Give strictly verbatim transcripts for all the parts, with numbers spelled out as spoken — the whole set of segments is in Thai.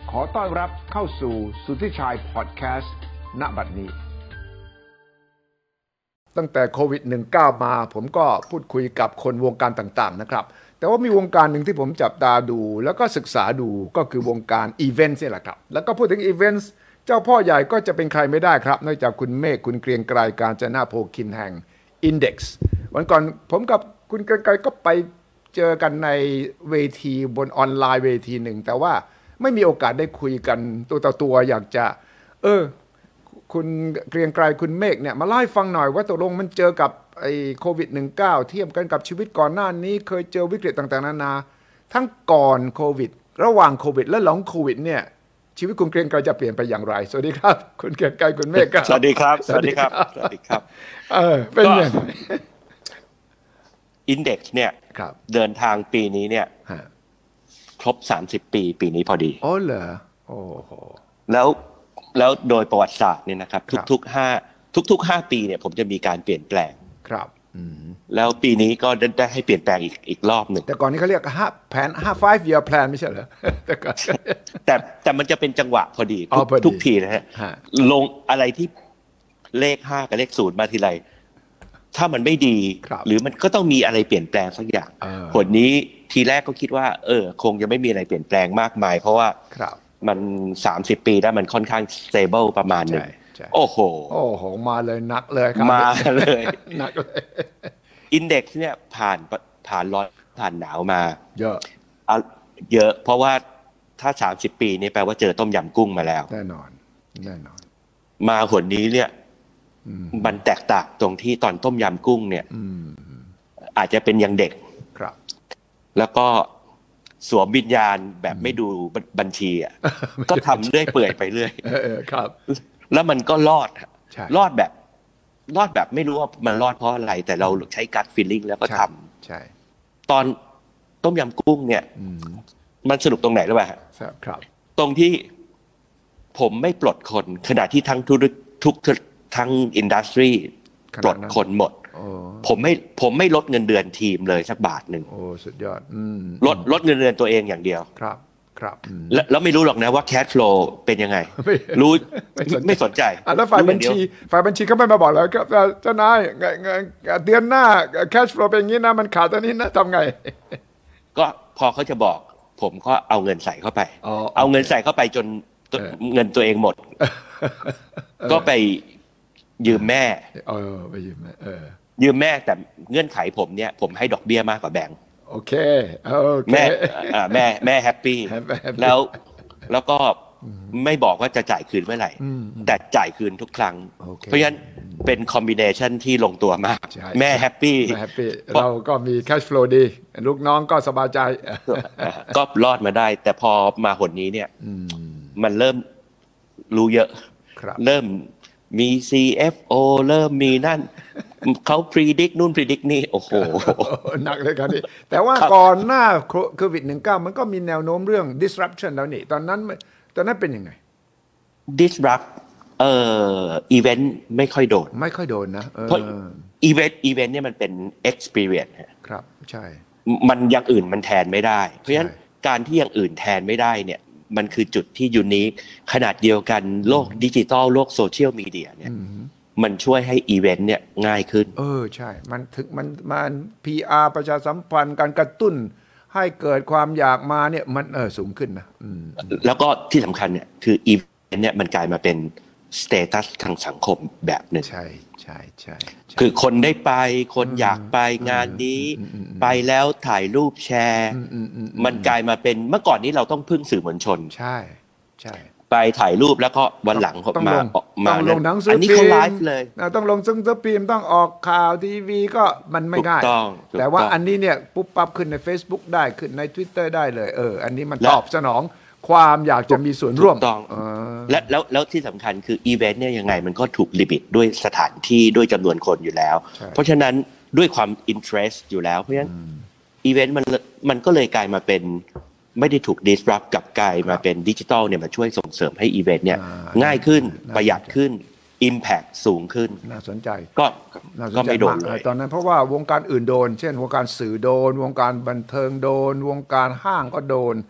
ขอต้อนรับเข้าสู่สุทธิชัยพอดแคสต์ณบัดนี้ตั้งแต่โควิด สิบเก้า มาผมก็พูดคุยกับคนวงการต่างๆนะครับแต่ว่ามีวงการหนึ่งที่ผมจับตาดูแล้วก็ศึกษาดูก็คือวงการอีเวนต์นี่แหละครับแล้วก็พูดถึงอีเวนต์เจ้าพ่อใหญ่ก็จะเป็นใครไม่ได้ครับนอกจากคุณเมฆคุณเกรียงไกรกาญจนาโภคินแห่ง Index วันก่อนผมกับคุณเกรียงไกรก็ไปเจอกันในเวทีบนออนไลน์เวทีหนึ่งแต่ว่าไม่มีโอกาสได้คุยกันตัวต่อตัวอยากจะเออคุณเกรียงไกรคุณเมฆเนี่ยมาเล่าให้ฟังหน่อยว่าตกลงมันเจอกับไอ้โควิด สิบเก้า เทียบกันกับชีวิตก่อนหน้านี้เคยเจอวิกฤตต่างๆนานาทั้งก่อนโควิดระหว่างโควิดและหลังโควิดเนี่ยชีวิตคุณเกรียงไกรจะเปลี่ยนไปอย่างไรสวัสดีครับคุณเกรียงไกรคุณเมฆครับสวัสดีครับสวัสดีครับสวัสดีครับเออเป็นยังไงอินเด็กซ์เนี่ยเดินทางปีนี้เนี่ยครบสามสิบปีปีนี้พอดีอ๋อเหรอโอ้โหแล้วแล้วโดยประวัติศาสตร์เนี่ยนะครับทุกๆห้าทุกๆห้าปีเนี่ยผมจะมีการเปลี่ยนแปลงครับแล้วปีนี้ก็ได้ให้เปลี่ยนแปลงอีกอีกรอบหนึ่งแต่ก่อนนี้เขาเรียกห้าแผนห้า five year plan ไม่ใช่เหรอแต่ก่อนแต่แต่มันจะเป็นจังหวะพอดีทุกทีนะฮะลงอะไรที่เลขห้ากับเลขศูนย์มาทีไรถ้ามันไม่ดีหรือมันก็ต้องมีอะไรเปลี่ยนแปลงสักอย่างผลนี้ทีแรกก็คิดว่าเออคงจะไม่มีอะไรเปลี่ยนแปลงมากมายเพราะว่ามันสามสิบปีแล้วมันค่อนข้าง stable ประมาณนึงโอ้โหโอ้โหมาเลยหนักเลยครับมาเลยหนักเลยอินเด็กซ์เนี่ยผ่านผ่านร้อนผ่านหนาวมาเยอะเยอะเพราะว่าถ้าสามสิบปีนี่แปลว่าเจอต้มยำกุ้งมาแล้วแน่นอนแน่นอนมาหนนี้เนี่ยมันแตกต่างตรงที่ตอนต้มยำกุ้งเนี่ยอาจจะเป็นยังเด็กครับแล้วก็สวมวิญญาณแบบไม่ดูบัญชีอ่ะก็ทำเรื่อยเปื่อยไปเรื่อยครับแล้วมันก็รอดรอดแบบรอดแบบไม่รู้ว่ามันรอดเพราะอะไรแต่เราใช้กัทฟีลลิ่งแล้วก็ทำใช่ตอนต้มยำกุ้งเนี่ยมันสนุกตรงไหนรู้ป่ะครับตรงที่ผมไม่ปลดคนขณะที่ทั้งทุกทุกทั้งอินดัสทรีปลดคนหมดผมไม่ผมไม่ลดเงินเดือนทีมเลยสักบาทหนึ่งโอ้สุดยอดลดลดเงินเดือนตัวเองอย่างเดียวครับครับแล้วแล้วไม่รู้หรอกนะว่าแคชฟลูเป็นยังไงรู้ไม่สนใจแล้วฝ่ายบัญชีฝ่ายบัญชีก็ไม่มาบอกแล้วก็เจ้านายเดือนหน้าแคชฟลูเป็นอย่างนี้นะมันขาดตัวนี้นะทำไงก็พอเขาจะบอกผมก็เอาเงินใส่เข้าไปเอาเงินใส่เข้าไปจนเงินตัวเองหมดก็ไปยืมแม่เออไปยืมแม่เออยืมแม่แต่เงื่อนไขผมเนี่ยผมให้ดอกเบี้ยมากกว่าแบงก์โอเคแม่แม่แม่แฮปปี้แล้วแล้วก็ไม่บอกว่าจะจ่ายคืนเมื่อไหร่แต่จ่ายคืนทุกครั้งเพราะฉะนั้นเป็นคอมบิเนชันที่ลงตัวมากแม่แฮปปี้เราก็มีแคชฟลูดีลูกน้องก็สบายใจก็รอดมาได้แต่พอมาหนนี้เนี่ยมันเริ่มรู้เยอะเริ่มมี ซี เอฟ โอ เริ่มมีนั่นเขา predict นู่น predict นี่โอ้โหหนักเลยครับนี่แต่ว่าก่อนหน้าโควิด สิบเก้า มันก็มีแนวโน้มเรื่อง disruption แล้วนี่ตอนนั้นตอนนั้นเป็นยังไง disrupt เอ่อ event ไม่ค่อยโดนไม่ค่อยโดนนะเพราะ event event เนี่ยมันเป็น experience ครับใช่มันอย่างอื่นมันแทนไม่ได้เพราะฉะนั้นการที่อย่างอื่นแทนไม่ได้เนี่ยมันคือจุดที่ยูนิคขนาดเดียวกันโลกดิจิตอลโลกโซเชียลมีเดียเนี่ยมันช่วยให้อีเวนต์เนี่ยง่ายขึ้นเออใช่มันถึงมันมัน พี อาร์ ประชาสัมพันธ์การกระตุ้นให้เกิดความอยากมาเนี่ยมันเออสูงขึ้นนะแล้วก็ที่สำคัญเนี่ยคืออีเวนต์เนี่ยมันกลายมาเป็นสเตตัสทางสังคมแบบหนึ่งใช่ใช่ใช่คือคนได้ไปคนอยากไปงานนี้ไปแล้วถ่ายรูปแชร์มันกลายมาเป็นเมื่อก่อนนี้เราต้องพึ่งสื่อมวลชนใช่ใช่ไปถ่ายรูปแล้วก็วันหลังมามาลงหนังสือพิมพ์อันนี้เขาไลฟ์เลยต้องลงซึ่งสือพิมพ์ต้องออกข่าวทีวีก็มันไม่ง่ายแต่ว่าอันนี้เนี่ยปุ๊บปั๊บขึ้นใน Facebook ได้ขึ้นใน Twitter ได้เลยเอออันนี้มันตอบสนองความอยากจะมีส่วนร่วมต้องและแล้วแล้วที่สำคัญคืออีเวนต์เนี่ยยังไงมันก็ถูกลิมิตด้วยสถานที่ด้วยจำนวนคนอยู่แล้วเพราะฉะนั้นด้วยความอินเทรสอยู่แล้วเพราะฉะนั้นอีเวนต์มันมันก็เลยกลายมาเป็นไม่ได้ถูก disrupt กับกลายมาเป็นดิจิทัลเนี่ยมาช่วยส่งเสริมให้อีเวนต์เนี่ยง่ายขึ้นประหยัดขึ้น impact สูงขึ้นน่าสนใจก็ก็ไม่โดนเลยตอนนั้นเพราะว่าวงการอื่นโดนเช่นวงการสื่อโดนวงการบันเทิงโดนวงการห้างก็โดน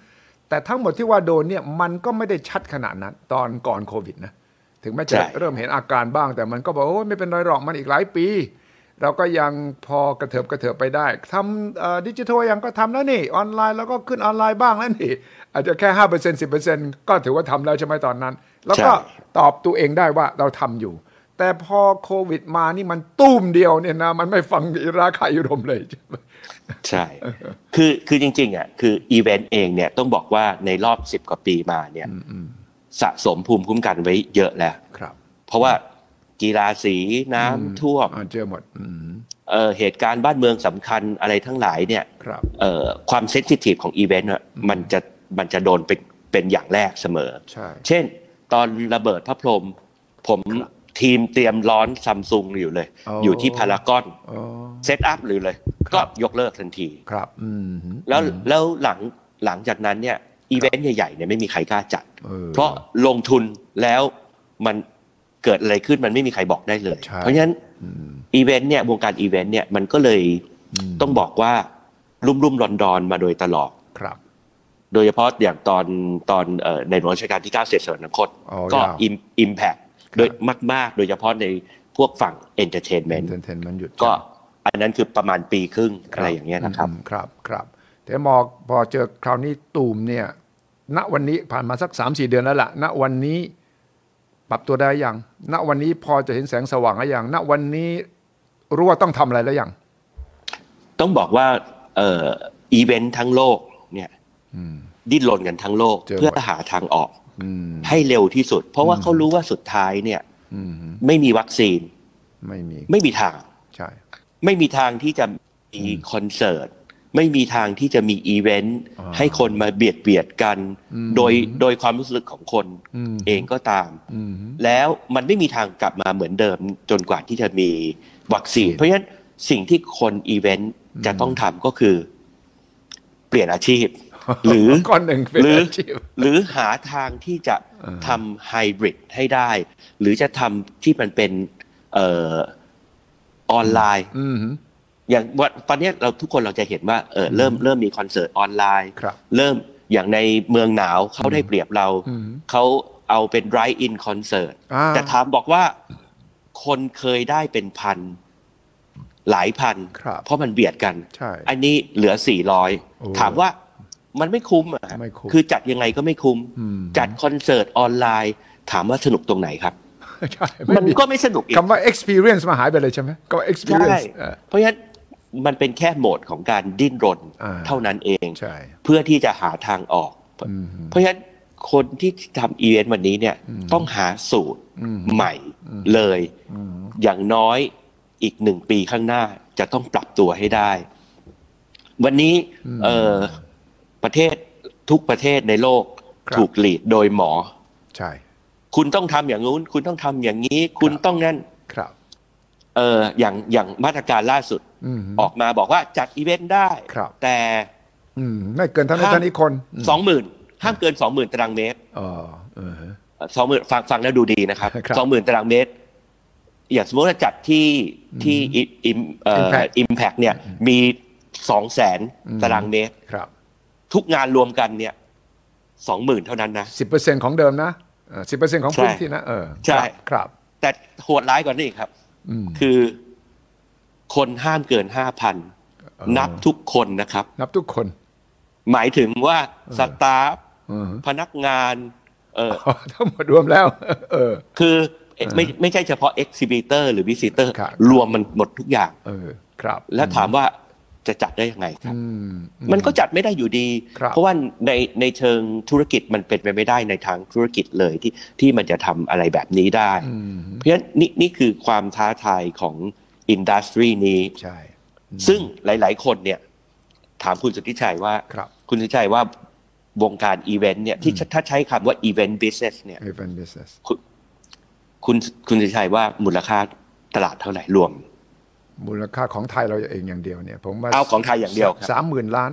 แต่ทั้งหมดที่ว่าโดนเนี่ยมันก็ไม่ได้ชัดขนาดนั้นตอนก่อนโควิดนะถึงแม้จะเริ่มเห็นอาการบ้างแต่มันก็บอกโอ้ไม่เป็นไรหรอกมันอีกหลายปีเราก็ยังพอกระเถิบกระเถิบไปได้ทำดิจิทัลยังก็ทำแล้วนี่ออนไลน์แล้วก็ขึ้นออนไลน์บ้างแล้วนี่อาจจะแค่ ห้าเปอร์เซ็นต์ สิบเปอร์เซ็นต์ ก็ถือว่าทำแล้วใช่ไหมตอนนั้นแล้วก็ตอบตัวเองได้ว่าเราทำอยู่แต่พอโควิดมานี่มันตุ้มเดียวเนี่ยนะมันไม่ฟังราคายุโรปเลยใช่คือคือจริงๆอ่ะคืออีเวนต์เองเนี่ยต้องบอกว่าในรอบสิบกว่าปีมาเนี่ยสะสมภูมิคุ้มกันไว้เยอะแล้วเพราะว่ากีฬาสีน้ำท่วมเจอหมดเอ่อเหตุการณ์บ้านเมืองสำคัญอะไรทั้งหลายเนี่ยเอ่อความเซนซิทีฟของอีเวนต์มันจะมันจะโดนเป็นเป็นอย่างแรกเสมอเช่นตอนระเบิดพระพรหมผมทีมเตรียมร้อนซัมซุงอยู่เลยอยู่ที่พารากอนเซตอัพหรือเลยก็ยกเลิกทันทีครับแล้วแล้วหลังหลังจากนั้นเนี่ยอีเวนต์ใหญ่ๆเนี่ยไม่มีใครกล้าจัดเพราะลงทุนแล้วมันเกิดอะไรขึ้นมันไม่มีใครบอกได้เลยเพราะฉะนั้นอีเวนต์เนี่ยวงการอีเวนต์เนี่ยมันก็เลยต้องบอกว่ารุ่มรุ่มรอนดอนมาโดยตลอดครับโดยเฉพาะอย่างตอนตอนในหลวงรัชกาลที่เก้าเสด็จสวรรคตก็อิมแพคโดยมากๆโดยเฉพาะในพวกฝั่งเอนเตอร์เทนเมนต์ก็อันนั้นคือประมาณปีครึ่งอะไรอย่างเงี้ยนะครับครับครับแต่มอพอเจอคราวนี้ตูมเนี่ยณวันนี้ผ่านมาสัก สามสี่ เดือนแล้วล่ะณวันนี้ปรับตัวได้ยังณวันนี้พอจะเห็นแสงสว่างแล้วยังณวันนี้รู้ว่าต้องทำอะไรแล้วยังต้องบอกว่าเอ่ออีเวนต์ทั้งโลกเนี่ยดิ้นรนกันทั้งโลกเพื่อหาทางออกให้เร็วที่สุดเพราะว่าเขารู้ว่าสุดท้ายเนี่ยไม่มีวัคซีนไม่มีไม่มีทางใช่ไม่มีทางที่จะมีคอนเสิร์ตไม่มีทางที่จะมีอีเวนต์ให้คนมาเบียดเบียดกันโดยโดยความรู้สึกของคนเองก็ตามแล้วมันไม่มีทางกลับมาเหมือนเดิมจนกว่าที่จะมีวัคซีนเพราะฉะนั้นสิ่งที่คนอีเวนต์จะต้องทำก็คือเปลี่ยนอาชีพหรือก้อนหนึ่งเป็นอาชีพหรือหาทางที่จะทำไฮบริดให้ได้หรือจะทำที่มันเป็นเอ่อออนไลน์อย่างวันตอนนี้เราทุกคนเราจะเห็นว่าเออเริ่มเริ่มมีคอนเสิร์ตออนไลน์เริ่มอย่างในเมืองหนาวเขาได้เปรียบเราเขาเอาเป็น drive in concert แต่ถามบอกว่าคนเคยได้เป็นพันหลายพันเพราะมันเบียดกันอันนี้เหลือสี่ร้อยถามว่ามันไม่คุ้มอ่ะคือจัดยังไงก็ไม่คุ้มจัดคอนเสิร์ตออนไลน์ถามว่าสนุกตรงไหนครับมันก็ไม่สนุกอีกคำว่า experience มาหายไปเลยใช่ไหมก็ experience เพราะฉะนั้นมันเป็นแค่โหมดของการดิ้นรนเท่านั้นเองเพื่อที่จะหาทางออกเพราะฉะนั้นคนที่ทำอีเวนต์วันนี้เนี่ยต้องหาสูตรใหม่เลยอย่างน้อยอีกหนึ่งปีข้างหน้าจะต้องปรับตัวให้ได้วันนี้เอ่อประเทศทุกประเทศในโลกถูกลีดโดยหมอใช่คุณต้องทำอย่างนู้นคุณต้องทำอย่างนี้คุณต้องนั่นครับเอออย่างอย่างมาตรการล่าสุดออกมาบอกว่าจัดอีเวนต์ได้แต่ไม่เกินเท่านั้นเท่านี้คนสองหมื่นห้ามเกินสองหมื่นตารางเมตรอ๋อสองหมื่นฟังฟังแล้วดูดีนะครับสองหมื่นตารางเมตรอย่างสมมติว่าจัดที่ที่อิมเอ่ออิมแพคเนี่ยมีสองแสนตารางเมตรทุกงานรวมกันเนี่ยสองหมื่นเท่านั้นนะสิบเปอร์เซ็นต์ของเดิมนะสิบเปอร์เซ็นต์ของพื้นที่นะเออใช่ครับแต่โหดร้ายกว่านี้ครับคือคนห้ามเกินห้าพันนับทุกคนนะครับนับทุกคนหมายถึงว่าสตาฟพนักงานเออทั้งหมดรวมแล้วเออคือไม่ไม่ใช่เฉพาะ exhibitor หรือ visitor รวมมันหมดทุกอย่างเออครับแล้วถามว่าจะจัดได้ยังไงครับมันก็จัดไม่ได้อยู่ดีเพราะว่าในในเชิงธุรกิจมันเป็นไปไม่ได้ในทางธุรกิจเลยที่ที่มันจะทำอะไรแบบนี้ได้เพราะฉะนั้นนี่นี่คือความท้าทายของอินดัสทรีนี้ใช่ซึ่งหลายๆคนเนี่ยถามคุณสุทธิชัยว่าคุณสุทธิชัยว่าวงการอีเวนต์เนี่ยที่ถ้าใช้คำว่าอีเวนต์บิสเนสเนี่ยคุณคุณคุณสุทธิชัยว่ามูลค่าตลาดเท่าไหร่รวมมูลค่าของไทยเราเองอย่างเดียวเนี่ยผมว่าเอาของไทยอย่างเดียวสามหมื่นล้าน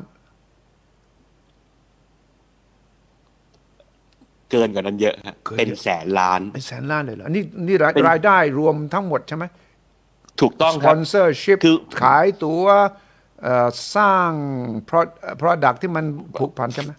เกินกว่านั้นเยอะฮะเป็นแสนล้านเป็นแสนล้านเลยเหรอนี่นี่รายได้รวมทั้งหมดใช่ไหมถูกต้องครับสปอนเซอร์ชิพคือขายตั๋วสร้าง product ที่มันผูกพันใช่ไหม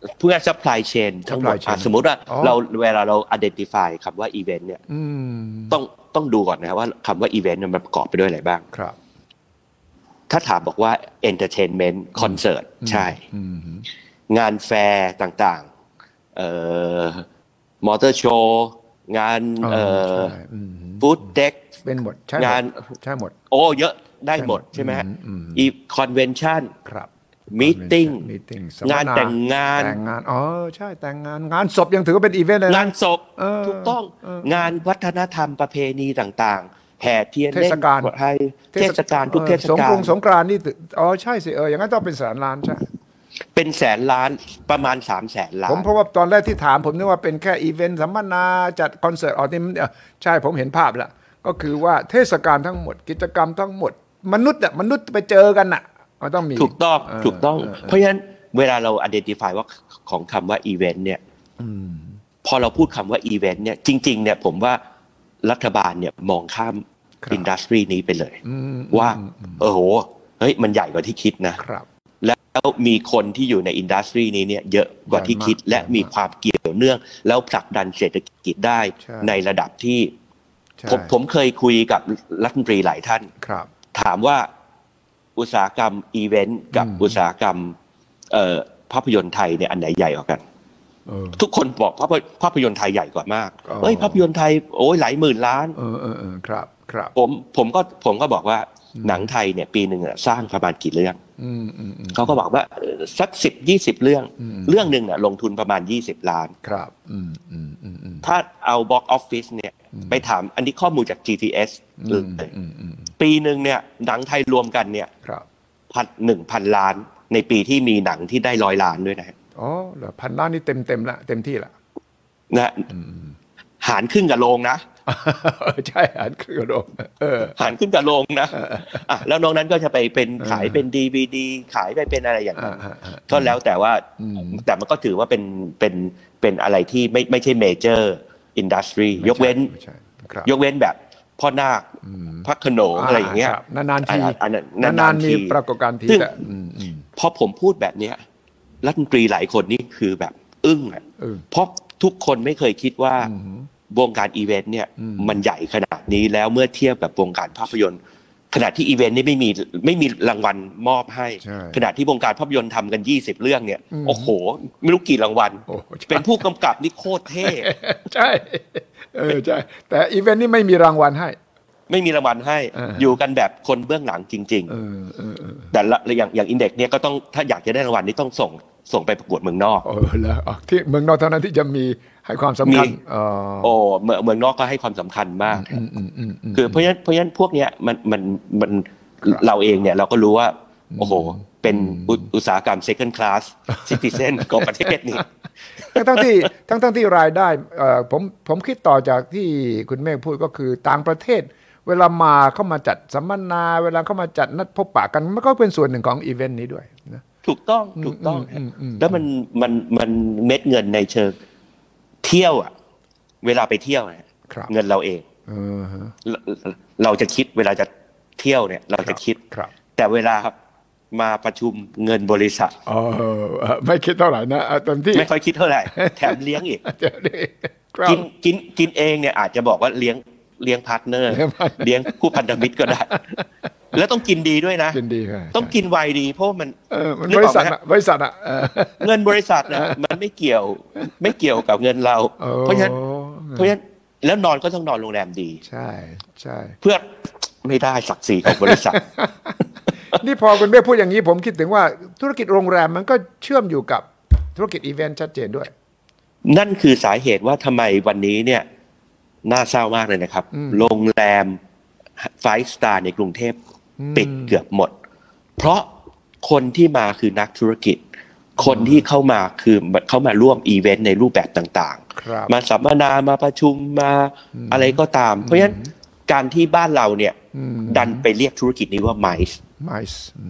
พูดง่ายๆ supply chain ทั้งหมดสมมุติว่าเราเวลาเรา identify คำว่า event เนี่ยต้องต้องดูก่อนนะว่าคำว่า event มันประกอบไปด้วยอะไรบ้างครับถ้าถามบอกว่า entertainment concert ใช่งานแฟร์ต่างๆเอ่อมอเตอร์โชว์งานเอ่อฟู้ดเด็กเป็นหมดใช่งานใช่หมดโอ้เยอะได้หมดใช่ไหมฮะอีคอนเวนชั่นครับมีตติ้งงานแต่งงานแต่งงานอ๋อใช่แต่งงานงานศพยังถือว่าเป็นอีเวนต์เลยงานศพถูกต้องงานวัฒนธรรมประเพณีต่างๆแห่เทียนเล่นไทยเทศกาลทุกเทศกาลสงกรานต์สงกรานต์นี่อ๋อใช่สิเอออย่างนั้นต้องเป็นแสนล้านใช่เป็นแสนล้านประมาณสามแสนล้านผมเพราะว่าตอนแรกที่ถามผมนึกว่าเป็นแค่อีเวนต์สัมมนาจัดคอนเสิร์ตอ๋อนี่ใช่ผมเห็นภาพแล้วก็คือว่าเทศกาลทั้งหมดกิจกรรมทั้งหมดมนุษย์อ่ะมนุษย์ไปเจอกันน่ะมันต้องมีถูกต้องถูกต้องเพราะฉะนั้นเวลาเรา identify ว่าของคำว่าอีเวนต์เนี่ยพอเราพูดคำว่าอีเวนต์เนี่ยจริงๆเนี่ยผมว่ารัฐบาลเนี่ยมองข้ามอินดัสทรีนี้ไปเลยว่าเออโหเฮ้ยมันใหญ่กว่าที่คิดนะแล้วมีคนที่อยู่ในอินดัสทรีนี้เนี่ยเยอะกว่าที่คิดและมีความเกี่ยวเนื่องแล้วผลักดันเศรษฐกิจได้ในระดับที่ผมผมเคยคุยกับรัฐมนตรีหลายท่านถามว่าอุตสาหกรรมอีเวนต์กับอุตสาหกรรมภาพยนตร์ไทยเนี่ยอันไหนใหญ่กว่ากันทุกคนบอกภาพภาพยนตร์ไทยใหญ่กว่ามากเฮ้ยภาพยนตร์ไทยโอ้ยหลายหมื่นล้านเออเออเออครับครับผมผมก็ผมก็บอกว่าหนังไทยเนี่ยปีหนึ่งสร้างประมาณกี่เรื่องเขาก็บอกว่าสักสิบยี่สิบเรื่องเรื่องหนึ่งลงทุนประมาณยี่สิบล้านครับถ้าเอาบ็อกออฟฟิศเนี่ยไปถามอันนี้ข้อมูลจาก จี ที เอส เลยปีหนึ่งเนี่ยหนังไทยรวมกันเนี่ยพันหนึ่งพันล้านในปีที่มีหนังที่ได้ร้อยล้านด้วยนะอ๋อเหรอพันล้านนี่เต็มเต็มละเต็มที่ละนะหารครึ่งกับโรงนะใช่หารครึ่งกับโรงหารครึ่งกับโรงนะอ่ะแล้วนอกนั้นก็จะไปเป็นขายเป็น ดี วี ดี ขายไปเป็นอะไรอย่างนั้นก็แล้วแต่ว่าแต่มันก็ถือว่าเป็นเป็นเป็นอะไรที่ไม่ไม่ใช่เมเจอร์อินดัสทรียกเว้นยกเว้นแบบพ่อนาคพระโขนงอะไรอย่างเงี้ยนานๆทีนานๆมีปรากฏการณ์ทีแต่พอผมพูดแบบเนี้ยรัฐมนตรีหลายคนนี่คือแบบอึ้งอ่ะเพราะทุกคนไม่เคยคิดว่าวงการอีเวนต์เนี่ยมันใหญ่ขนาดนี้แล้วเมื่อเทียบกับวงการภาพยนตร์ขณะที่อีเวนต์นี่ไม่มีไม่มีรางวัลมอบให้ขณะที่วงการภาพยนตร์ทำกันยี่สิบเรื่องเนี่ยโอ้โหไม่รู้กี่รางวัลเป็นผู้กำกับนี่โคตรเท่ใช่เออใช่แต่อีเวนต์นี่ไม่มีรางวัลให้ไม่มีรางวัลให้อยู่กันแบบคนเบื้องหลังจริงๆแต่ละอย่างอย่างอินเด็กซ์เนี่ยก็ต้องถ้าอยากจะได้รางวัลนี่ต้องส่งส่งไปประกวดเมืองนอกเออแล้วที่เมืองนอกเท่านั้นที่จะมีให้ความสำคัญโอ้เมืองเมืองนอกก็ให้ความสำคัญมากคือเพราะฉะนั้นเพราะฉะนั้นพวกเนี้ยมันมันมันเราเองเนี่ยเราก็รู้ว่าโอ้โหเป็นอุตสาหกรรม second class citizen ของประเทศนี้ทั้งที่ทั้งทั้งที่รายได้ผมผมคิดต่อจากที่คุณเมฆพูดก็คือต่างประเทศเวลามาเข้ามาจัดสัมมนาเวลาเข้ามาจัดนัดพบปะกันมันก็เป็นส่วนหนึ่งของอีเวนต์นี้ด้วยนะถูกต้องถูกต้องแล้วมันมันมันเม็ดเงินในเชิงเที่ยวอ่ะเวลาไปเที่ยวเนี่ยเงินเราเองเราจะคิดเวลาจะเที่ยวเนี่ยเราจะคิดแต่เวลาครับมาประชุมเงินบริษัทอ๋อไม่คิดเท่าไหร่นะตอนที่ไม่ค่อยคิดเท่าไหร่แถมเลี้ยงอีกกินกินกินเองเนี่ยอาจจะบอกว่าเลี้ยงเลี้ยงพาร์ทเนอร์เลี้ยงคู่พันธมิตรก็ได้แล้วต้องกินดีด้วยนะกินดีต้องกินไวดีเพราะมันบริษัทบริษัทอ่ะเงินบริษัทนะมันไม่เกี่ยวไม่เกี่ยวกับเงินเราเพราะฉะนั้นเพราะฉะนั้นแล้วนอนก็ต้องนอนโรงแรมดีใช่ใช่เพื่อไม่ได้ศักดิ์ศรีของบริษัทนี่พอคุณเบ้พูดอย่างนี้ผมคิดถึงว่าธุรกิจโรงแรมมันก็เชื่อมอยู่กับธุรกิจอีเวนต์ชัดเจนด้วยนั่นคือสาเหตุว่าทำไมวันนี้เนี่ยน่าเศร้ามากเลยนะครับโรงแรมไฟว์สตาร์ในกรุงเทพปิดเกือบหมดเพราะคนที่มาคือนักธุรกิจคนที่เข้ามาคือเข้ามาร่วมอีเวนต์ในรูปแบบต่างๆมาสัมมนามาประชุมมาอะไรก็ตามเพราะฉะนั้นการที่บ้านเราเนี่ยดันไปเรียกธุรกิจนี้ว่า ไมซ์ไมซ์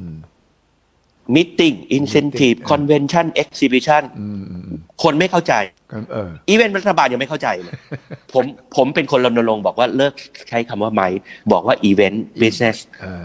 Meeting Incentive Convention Exhibition คนไม่เข้าใจอีเวนต์รัฐบาลยังไม่เข้าใจเลยผมผมเป็นคนรณรงค์บอกว่าเลิกใช้คำว่าไมซ์บอกว่า Event Business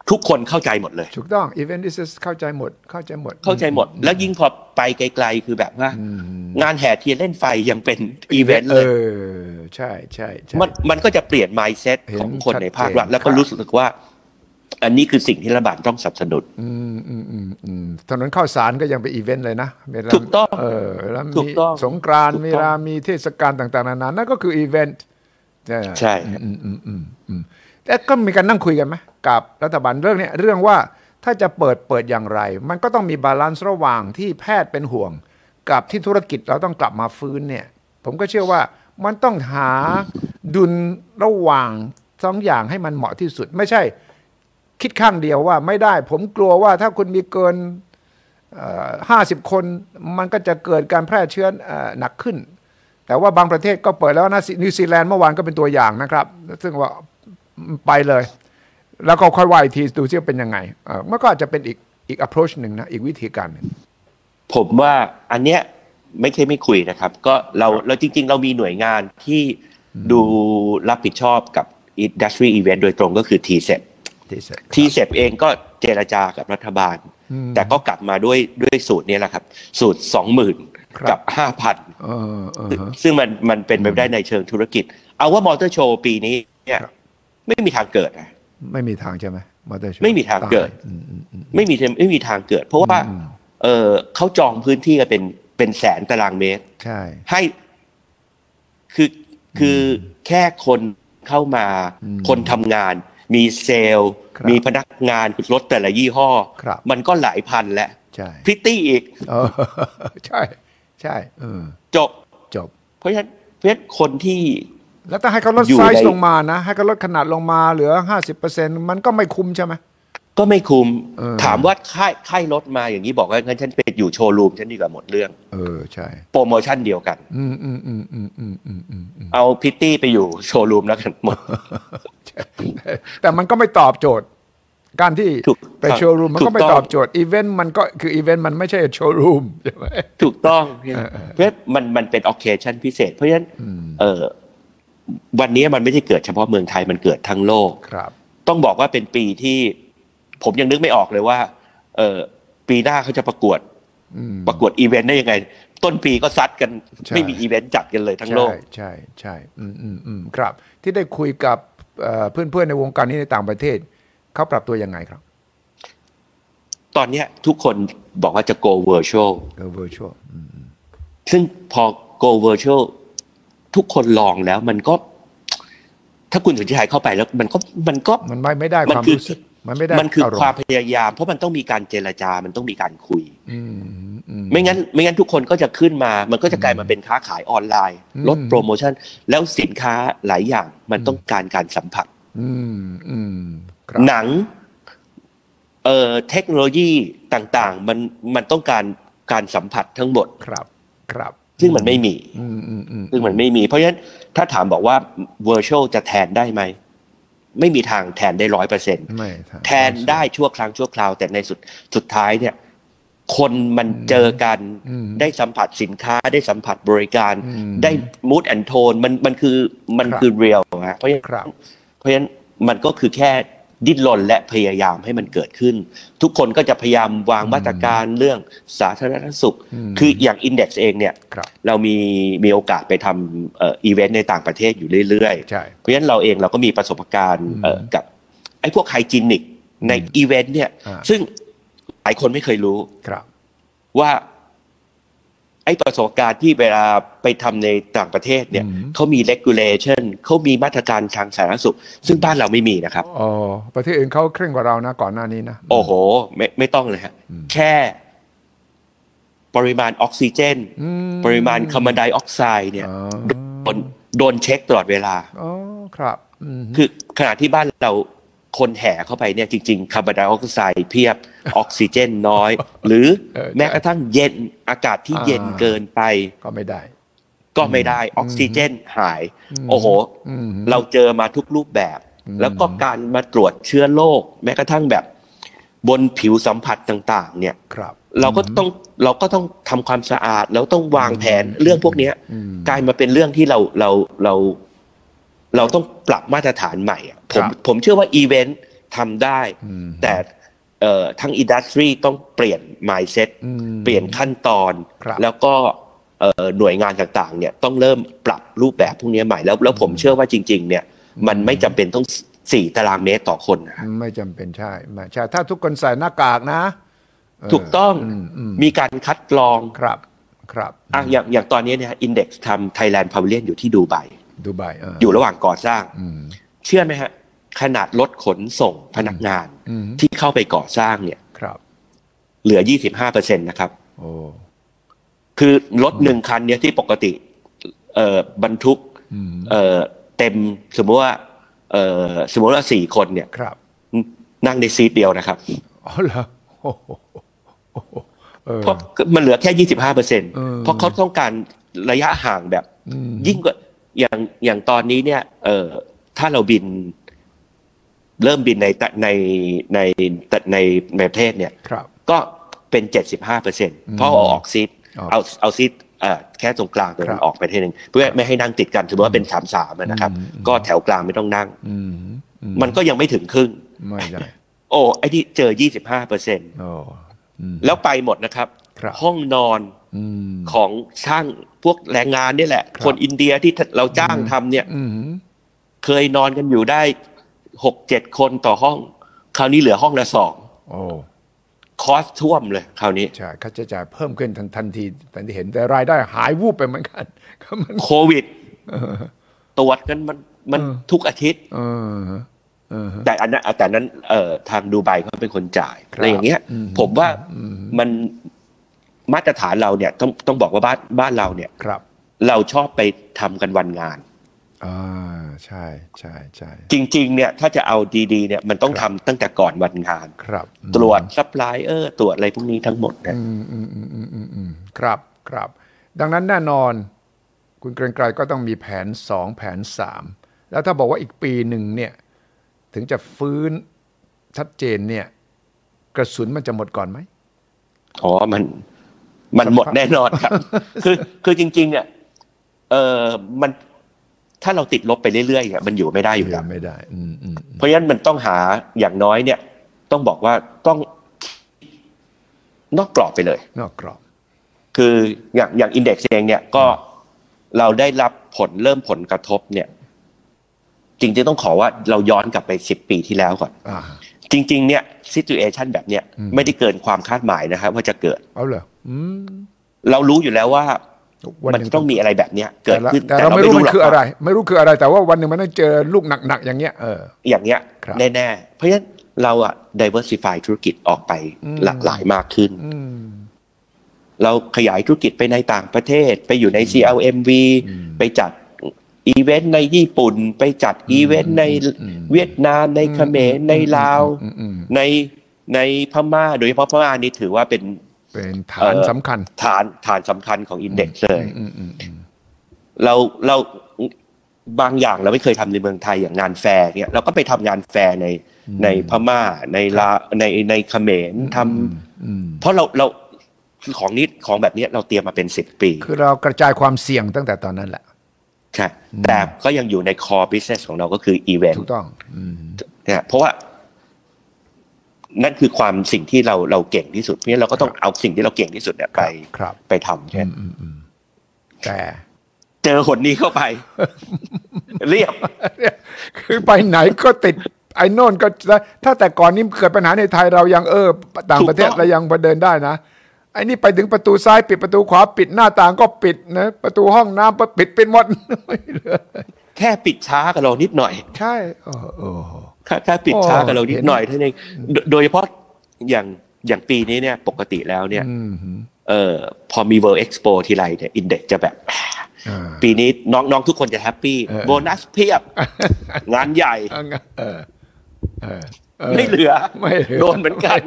ทุกคนเข้าใจหมดเลยถูกต้อง event business เข้าใจหมดเข้าใจหมดเข้าใจหมดแล้วยิ่งพอไปไกลๆคือแบบว่างานแห่เทียนเล่นไฟยังเป็นอีเวนต์เลยเออใช่ใช่ใช่มันมันก็จะเปลี่ยน mindset ของคนในภาครัฐแล้วก็รู้สึกว่าอันนี้คือสิ่งที่รัฐบาลต้องสนับสนุนอืมอืมอืมอืมถนนข้าวสารก็ยังเป็นอีเวนต์เลยนะถูกต้องเออแล้วมีสงกรานต์เวลามีเทศกาลต่างๆนานานั่นก็คืออีเวนต์ใช่อืมอืมอืมอืมแต่ก็มีการนั่งคุยกันไหมกับรัฐบาลเรื่องนี้เรื่องว่าถ้าจะเปิดเปิดอย่างไรมันก็ต้องมีบาลานซ์ระหว่างที่แพทย์เป็นห่วงกับที่ธุรกิจเราต้องกลับมาฟื้นเนี่ยผมก็เชื่อว่ามันต้องหาดุลระหว่างสองอย่างให้มันเหมาะที่สุดไม่ใช่คิดข้างเดียวว่าไม่ได้ผมกลัวว่าถ้าคุณมีเกินห้าสิบคนมันก็จะเกิดการแพร่เชื้อหนักขึ้นแต่ว่าบางประเทศก็เปิดแล้วนะนิวซีแลนด์เมื่อวานก็เป็นตัวอย่างนะครับซึ่งว่าไปเลยแล้วก็ค่อยว่าอีกทีดูซิว่าเป็นยังไงมันก็อาจจะเป็นอีกอีก approach หนึ่งนะอีกวิธีการหนึ่งผมว่าอันเนี้ยไม่ใช่ไม่คุยนะครับก็เราเราจริงๆเรามีหน่วยงานที่ดูรับผิดชอบกับ industry event โดยตรงก็คือ ที เซ อี พี ที เซ อี พี เองก็เจรจากับรัฐบาลแต่ก็กลับมาด้วยด้วยสูตรนี้แหละครับสูตร สองหมื่น กับ ห้าพัน ซึ่งมันมันเป็นไปได้ในเชิงธุรกิจเอาว่ามอเตอร์โชว์ปีนี้เนี่ยไม่มีทางเกิดนะไม่มีทางใช่ไหมมอเตอร์โชว์ไม่มีทางเกิดไม่มีไม่มีทางเกิดเพราะว่าเออเขาจองพื้นที่กันเป็นเป็นแสนตารางเมตรใช่ให้คือคือแค่คนเข้ามาคนทำงานมีเซลล์มีพนักงานรถแต่ละยี่ห้อมันก็หลายพันแล้วพริตตี้อีกใช่ใช่จบจบเพราะฉะนั้นเพราะฉะนั้นคนที่แล้วถ้าให้เขาลดไซส์ลงมานะให้เขาลดขนาดลงมาเหลือ ห้าสิบเปอร์เซ็นต์ มันก็ไม่คุ้มใช่ไหมก็ไม่คุ้มถามว่าค่ายค่ายรถมาอย่างนี้บอกว่างั้นฉันไปอยู่โชว์รูมฉันดีกว่าหมดเรื่องเออใช่โปรโมชั่นเดียวกันอืมอืมอืมอืมอืมอืมอืมเอาพิตตี้ไปอยู่โชว์รูมแล้วกันหมดแต่มันก็ไม่ตอบโจทย์การที่ไปโชว์รูมมันก็ไม่ตอบโจทย์อีเวนต์มันก็คืออีเวนต์มันไม่ใช่โชว์รูมใช่ไหมถูกต้องเพราะมันมันเป็นออเคชั่นพิเศษเพราะฉะนั้นเออวันนี้มันไม่ได้เกิดเฉพาะเมืองไทยมันเกิดทั้งโลกต้องบอกว่าเป็นปีที่ผมยังนึกไม่ออกเลยว่าเออปีหน้าเขาจะประกวดประกวดอีเวนต์ได้ยังไงต้นปีก็ซัดกันไม่มีอีเวนต์จัดกันเลยทั้งโลกใช่ใช่ใช่อืมอืมอืมครับที่ได้คุยกับเพื่อนเพื่อนในวงการนี้ในต่างประเทศเขาปรับตัวยังไงครับตอนนี้ทุกคนบอกว่าจะ go virtual go virtual ซึ่งพอ go virtual ทุกคนลองแล้วมันก็ถ้าคุณสุทธิชัยเข้าไปแล้วมันก็มันก็มันไม่ไม่ได้ความรู้สึกมันไม่ได้มันคือความพยายามเพราะมันต้องมีการเจรจามันต้องมีการคุยไม่งั้นไม่งั้นทุกคนก็จะขึ้นมามันก็จะกลายมาเป็นค้าขายออนไลน์ลดโปรโมชั่นแล้วสินค้าหลายอย่างมันต้องการการสัมผัสหนังเอ่อเทคโนโลยีต่างๆมันมันต้องการการสัมผัสทั้งหมดครับครับซึ่งมันไม่มีซึ่งมันไม่มีเพราะฉะนั้นถ้าถามบอกว่า virtual จะแทนได้ไหมไม่มีทางแทนได้ร้อยเปอร์เซ็นต์แทนได้ชั่วครั้งชั่วคราวแต่ในสุดสุดท้ายเนี่ยคนมันเจอกันได้สัมผัสสินค้าได้สัมผัสบริการได้ mood and tone มันมันคือมันคือ real ฮะเพราะฉะนั้นเพราะฉะนั้นมันก็คือแค่ดิ้นรนและพยายามให้มันเกิดขึ้นทุกคนก็จะพยายามวางมาตรการเรื่องสาธารณสุขคืออย่าง Index เองเนี่ยเรามีมีโอกาสไปทำเอ่ออีเวนต์ในต่างประเทศอยู่เรื่อยๆเพราะฉะนั้นเราเองเราก็มีประสบการณ์เอ่อกับไอ้พวกไฮจีนิกในอีเวนต์เนี่ยซึ่งหลายคนไม่เคยรู้ว่าไอ้ประสบการณ์ที่เวลาไปทำในต่างประเทศเนี่ยเขามี regulation เขามีมาตรการทางสาธารณสุขซึ่งบ้านเราไม่มีนะครับอ๋อประเทศอื่นเขาเคร่งกว่าเรานะก่อนหน้านี้นะโอ้โหไม่ไม่ต้องเลยฮะแค่ปริมาณออกซิเจนปริมาณคาร์บอนไดออกไซด์เนี่ยโดนโดนเช็คตลอดเวลาอ๋อครับคือขณะที่บ้านเราคนแห่เข้าไปเนี่ยจริงๆคาร์บอนไดออกไซด์เพียบออกซิเจนน้อยหรือแม้กระทั่งเย็นอากาศที่เย็นเกินไปก็ไม่ได้ก็ไม่ได้ออกซิเจนหายโอ้โหเราเจอมาทุกรูปแบบแล้วก็การมาตรวจเชื้อโรคแม้กระทั่งแบบบนผิวสัมผัสต่างๆเนี่ยเราก็ต้องเราก็ต้องทำความสะอาดแล้วต้องวางแผนเรื่องพวกนี้กลายมาเป็นเรื่องที่เราเราเราเราต้องปรับมาตรฐานใหม่ผมผมเชื่อว่าอีเวนต์ทำได้แต่เอ่อทั้งอินดัสทรีต้องเปลี่ยน mindset เปลี่ยนขั้นตอนแล้วก็เอ่อหน่วยงานต่างๆเนี่ยต้องเริ่มปรับรูปแบบพวกนี้ใหม่แล้วแล้วผมเชื่อว่าจริงๆเนี่ยมันไม่จำเป็นต้องสี่ตารางเมตรต่อคนนะไม่จำเป็นใช่ไม่ใช่ถ้าทุกคนใส่หน้ากากนะถูกต้องมีการคัดกรองครับครับอ่ะอย่างอย่างตอนนี้เนี่ยอินเด็กซ์ทำ Thailand Pavilion อยู่ที่ดูไบดูไบอยู่ระหว่างก่อสร้างเชื่อไหมฮะขนาดรถขนส่งพนักงานที่เข้าไปก่อสร้างเนี่ยเหลือ ยี่สิบห้าเปอร์เซ็นต์ นะครับโอ้คือรถหนึ่งคันเนี่ยที่ปกติเอ่อบรรทุกเอ่อเต็มสมมติว่าเอ่อสมมติว่าสี่คนเนี่ยนั่งในซีทเดียวนะครับอ๋อเหรอเพราะมันเหลือแค่ ยี่สิบห้าเปอร์เซ็นต์ เพราะเขาต้องการระยะห่างแบบยิ่งกว่าอย่างอย่างตอนนี้เนี่ยเอ่อถ้าเราบินเริ่มบินในในในในในประเทศเนี่ยก็เป็น เจ็ดสิบห้าเปอร์เซ็นต์ เพราะเอาออกซีทเอาเอาซีทแค่ตรงกลางตรงออกไปทีนึงเพื่อไม่ให้นั่งติดกันสมมติว่าเป็นสามสามนะครับก็แถวกลางไม่ต้องนั่งมันก็ยังไม่ถึงครึ่งไม่ได้โอ้ไอ้ที่เจอ ยี่สิบห้าเปอร์เซ็นต์ แล้วไปหมดนะครับห้องนอนของช่างพวกแรงงานนี่แหละคนอินเดียที่เราจ้างทำเนี่ยเคยนอนกันอยู่ได้หกเจ็ดคนต่อห้องคราวนี้เหลือห้องละสองคอสท่วมเลยคราวนี้ใช่ค่าใช้จ่ายเพิ่มขึ้นทันทีทันทีเห็นแต่รายได้หายวูบไปเหมือนกันโควิดตรวจกันมันมันทุกอาทิตย์แต่อันนั้นแต่นั้นเอ่อทางดูไบเขาเป็นคนจ่ายอะไรอย่างเงี้ยผมว่ามันมาตรฐานเราเนี่ยต้องต้องบอกว่าบ้านบ้านเราเนี่ยเราชอบไปทำกันวันงานอ่าใช่ใช่ใช่จริงๆเนี่ยถ้าจะเอาดีๆเนี่ยมันต้องทำตั้งแต่ก่อนวันงานครับตรวจซัพพลายเออร์ตรวจอะไรพวกนี้ทั้งหมดนะอืมอืมอืมอืมอืมครับครับดังนั้นแน่นอนคุณเกรียงไกรก็ต้องมีแผนสองแผนสามแล้วถ้าบอกว่าอีกปีหนึ่งเนี่ยถึงจะฟื้นชัดเจนเนี่ยกระสุนมันจะหมดก่อนไหมอ๋อมันมันหมดแน่นอนครับคือคือจริงๆเนี่ยเออมันถ้าเราติดลบไปเรื่อยๆเนี่ยมันอยู่ไม่ได้อยู่แล้วไม่ได้เพราะฉะนั้นมันต้องหาอย่างน้อยเนี่ยต้องบอกว่าต้องนอกกรอบไปเลยนอกกรอบคืออย่างอย่างอินเด็กซ์เองเนี่ยก็เราได้รับผลเริ่มผลกระทบเนี่ยจริงๆต้องขอว่าเราย้อนกลับไปสิบปีที่แล้วก่อนจริงๆเนี่ยซิทูเอชันแบบเนี้ยไม่ได้เกินความคาดหมายนะครับว่าจะเกิดเอาเหรอเรารู้อยู่แล้วว่ามันต้องมีอะไรแบบเนี้ยเกิดขึ้นแต่เราไม่รู้มันคืออะไรไม่รู้คืออะไรแต่ว่าวันหนึ่งมันต้องเจอลูกหนักๆอย่างเงี้ยเอออย่างเงี้ยแน่ๆเพราะฉะนั้นเราอะ diversify ธุรกิจออกไปหลากหลายมากขึ้นเราขยายธุรกิจไปในต่างประเทศไปอยู่ใน ซี แอล เอ็ม วี ไปจัดอีเวนต์ในญี่ปุ่นไปจัดอีเวนต์ในเวียดนามในเขมรในลาวในในพม่าโดยเฉพาะพม่านี่ถือว่าเป็นเป็นฐานสำคัญฐานฐานสำคัญของอินเด็กซ์เลยเราเราบางอย่างเราไม่เคยทำในเมืองไทยอย่างงานแฟร์เนี่ยเราก็ไปทำงานแฟร์ในในพม่าในลาในในเขมรทำเพราะเราเราของนี้ของแบบนี้เราเตรียมมาเป็นสิบปีคือเรากระจายความเสี่ยงตั้งแต่ตอนนั้นแหละใช่แต่ก็ยังอยู่ใน core business ของเราก็คืออีเวนต์ถูกต้องเนี่ยเพราะว่านั่นคือความสิ่งที่เราเราเก่งที่สุดเพราะฉะนั้นเราก็ต้องเอาสิ่งที่เราเก่งที่สุดเนี่ยไปไปทำใช่แต่เจอคนนี้เข้าไปเรียบคือไปไหนก็ติดไอ้โน่นก็ถ้าแต่ก่อนนี้เกิดปัญหาในไทยเรายังเออต่างประเทศเรายังพอเดินได้นะไอ้นี่ไปถึงประตูซ้ายปิดประตูขวาปิดหน้าต่างก็ปิดนะประตูห้องน้ำปิดปิดหมดไม่เหลือแค่ปิดช้ากับเรานิดหน่อยใช่เออเออแค่ปิดช้ากับเรานิดหน่อยเท่านั้นโดยเฉพาะอย่างอย่างปีนี้เนี่ยปกติแล้วเนี่ยเออพอมี World Expo ทีไรเนี่ยอินเด็กซ์จะแบบปีนี้น้องๆทุกคนจะแฮปปี้โบนัสเพียบงานใหญ่ไม่เหลือโดนเหมือนกัน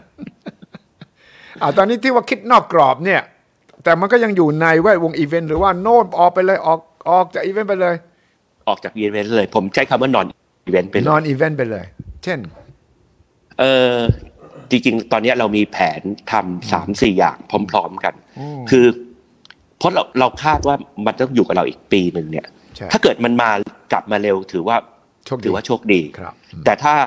อ่าตอนนี้ที่ว่าคิดนอกกรอบเนี่ยแต่มันก็ยังอยู่ในแวดวงอีเวนต์หรือว่าโน่นออกไปเลยออกออกจากอีเวนต์ไปเลยออกจากอีเวนต์เลยผมใช้คำว่านอนอีเวนต์ไปเลยนอนอีเวนต์ไปเลยเช่นเออจริงๆตอนนี้เรามีแผนทำสามสี่อย่างพร้อมๆกันคือเพราะเราเราคาดว่ามันต้องอยู่กับเราอีกปีหนึ่งเนี่ยถ้าเกิดมันมากลับมาเร็วถือว่าถือว่าโชคดีแต่ถ้า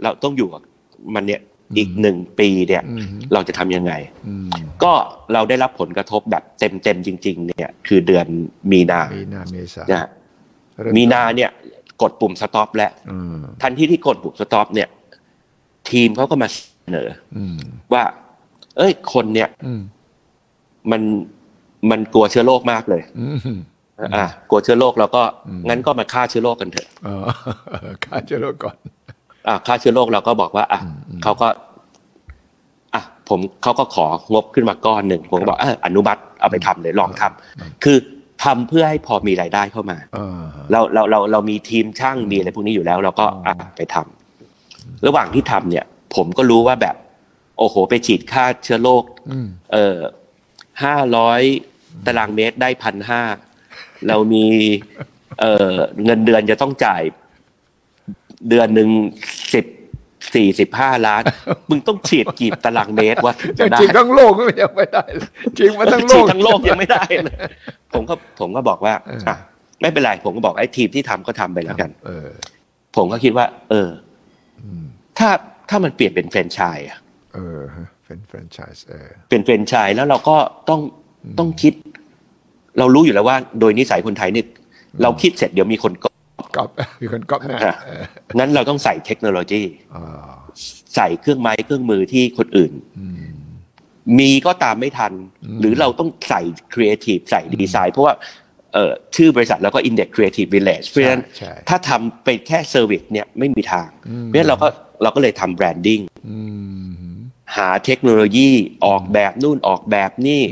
เราต้องอยู่กับมันเนี่ยอีกหนึ่งปีเนี่ยเราจะทำยังไงก็เราได้รับผลกระทบแบบเต็มๆจริงๆเนี่ยคือเดือนมีนามีนาเมษานะมีนาเนี่ยกดปุ่มสต็อปแล้วทันทีที่กดปุ่มสต็อปเนี่ยทีมเขาก็มาเสนอว่าเอ้ยคนเนี่ยมันมันกลัวเชื้อโรคมากเลยอ่ะกลัวเชื้อโรคเราก็งั้นก็มาฆ่าเชื้อโรคกันเถอะฆ่าเชื้อโรคก่อนอ่ะฆ่าเชื้อโรคเราก็บอกว่าอ่ะเขาก็อ่ะผมเขาก็ของบขึ้นมาก้อนหนึ่งผมก็บอกเอออนุมัติเอาไปทำเลยลองทำคือทำเพื่อให้พอมีรายได้เข้ามาเราเราเราเรามีทีมช่างมีอะไรพวกนี้อยู่แล้วเราก็อ่ะไปทำระหว่างที่ทำเนี่ยผมก็รู้ว่าแบบโอ้โหไปฉีดฆ่าเชื้อโรคเอ่อห้าร้อยตารางเมตรได้พันห้าเรามีเอ่อเงินเดือนจะต้องจ่ายเดือนหนึ่งสิบสี่สิบห้าล้านมึงต้องฉีดกี่ตารางเมตรวะจะฉีดทั้งโลกก็ยังไม่ได้ฉีดมาทั้งโลกฉีดทั้งโลกยังไม่ได้เลยผมก็ผมก็บอกว่าอ่ะไม่เป็นไรผมก็บอกไอ้ทีมที่ทำก็ทำไปแล้วกันผมก็คิดว่าเออถ้าถ้ามันเปลี่ยนเป็นแฟรนไชส์อ่ะเออเป็นแฟรนไชส์เออเป็นแฟรนไชส์แล้วเราก็ต้องต้องคิดเรารู้อยู่แล้วว่าโดยนิสัยคนไทยเนี่ยเราคิดเสร็จเดี๋ยวมีคนก๊อปมีคนก๊อปแน่งั้นเราต้องใส่เทคโนโลยีใส่เครื่องไม้เครื่องมือที่คนอื่นมีก็ตามไม่ทันหรือเราต้องใส่ครีเอทีฟใส่ดีไซน์เพราะว่าเอ่อชื่อบริษัทแล้วก็ Index Creative Village เพราะฉะนั้นถ้าทำเป็นแค่เซอร์วิสเนี่ยไม่มีทางเพราะฉะนั้นเราก็เราก็เลยทำแบรนดิ้งหาเทคโนโลยีออกแบบนู่นออกแบบนี่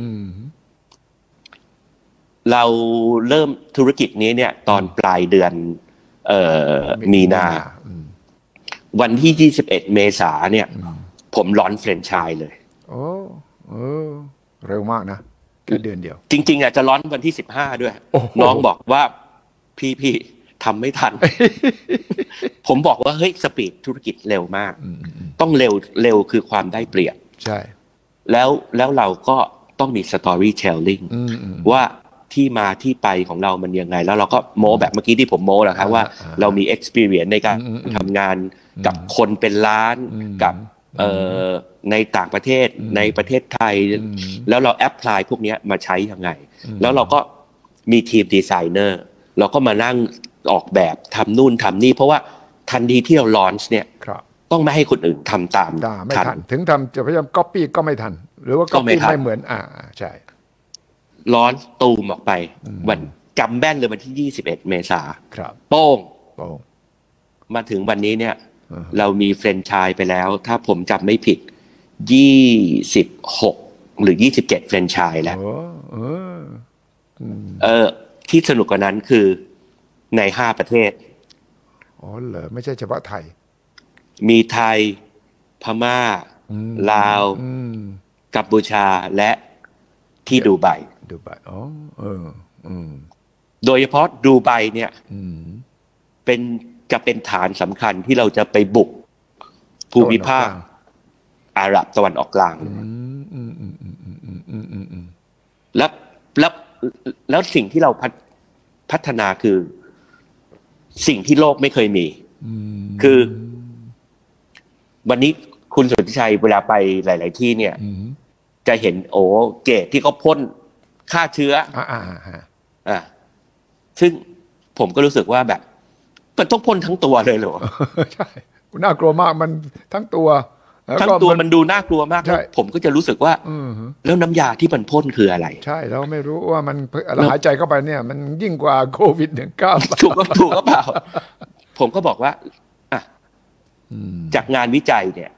เราเริ่มธุรกิจนี้เนี่ยตอนปลายเดือนเอ่อมีนาวันที่ยี่สิบเอ็ดเมษาเนี่ยผมลอนแฟรนไชส์เลยโอ้เออเร็วมากนะแค่เดือนเดียวจริงๆอ่ะจะลอนวันที่สิบห้าด้วยน้องบอกว่าพี่พี่ทำไม่ทัน ผมบอกว่าเฮ้ยสปีดธุรกิจเร็วมากต้องเร็วเร็วคือความได้เปรียบใช่แล้วแล้วเราก็ต้องมีสตอรี่เทลลิ่งว่าที่มาที่ไปของเรามันยังไงแล้วเราก็โม้แบบเมื่อกี้ที่ผมโม้แหละครับว่าเรามี experience ในการทำงานกับคนเป็นล้านกับเอ่อในต่างประเทศในประเทศไทยแล้วเราแอพพลายพวกนี้มาใช้ยังไงแล้วเราก็มีทีมดีไซเนอร์เราก็มานั่งออกแบบทำนู่นทำนี่เพราะว่าทันทีที่เราลอนช์เนี่ยต้องไม่ให้คนอื่นทำตามไม่ทันถึงทำจะพยายามก๊อปปี้ก็ไม่ทันหรือว่าก๊อปปี้ไม่เหมือนอ่าใช่ร้อนตูมออกไปวันจำแม่นเลยวันที่ยี่สิบเอ็ดเมษาโป้งมาถึงวันนี้เนี่ยเรามีแฟรนไชส์ไปแล้วถ้าผมจำไม่ผิดยี่สิบหกหรือยี่สิบเจ็ดแฟรนไชส์แล้วเออที่สนุกกว่านั้นคือในห้าประเทศอ๋อเหรอไม่ใช่เฉพาะไทยมีไทยพม่าลาวกัมพูชาและที่ดูไบดูไบอ๋อเอออืมโดยเฉพาะดูไบเนี่ยเป็นจะเป็นฐานสำคัญที่เราจะไปบุกภูมิภาคอาหรับตะวันออกกลางแล้วแล้วแล้วสิ่งที่เราพัฒนาคือสิ่งที่โลกไม่เคยมีคือวันนี้คุณสุทธิชัยเวลาไปหลายๆที่เนี่ยจะเห็นโอ้เกตที่เขาพ่นฆ่าเชื้ออ่าอ่าซึ่งผมก็รู้สึกว่าแบบมันต้องพ่นทั้งตัวเลยเหรอใช่น่ากลัวมากมันทั้งตัวทั้งตัวมันดูน่ากลัวมากผมก็จะรู้สึกว่าแล้วน้ำยาที่มันพ่นคืออะไรใช่เราไม่รู้ว่ามันเราหายใจเข้าไปเนี่ยมันยิ่งกว่าโควิดสิบเก้าถูกก็ถูกก็เปล่าผมก็บอกว่าอ่ะจากงานวิจัยเนี่ย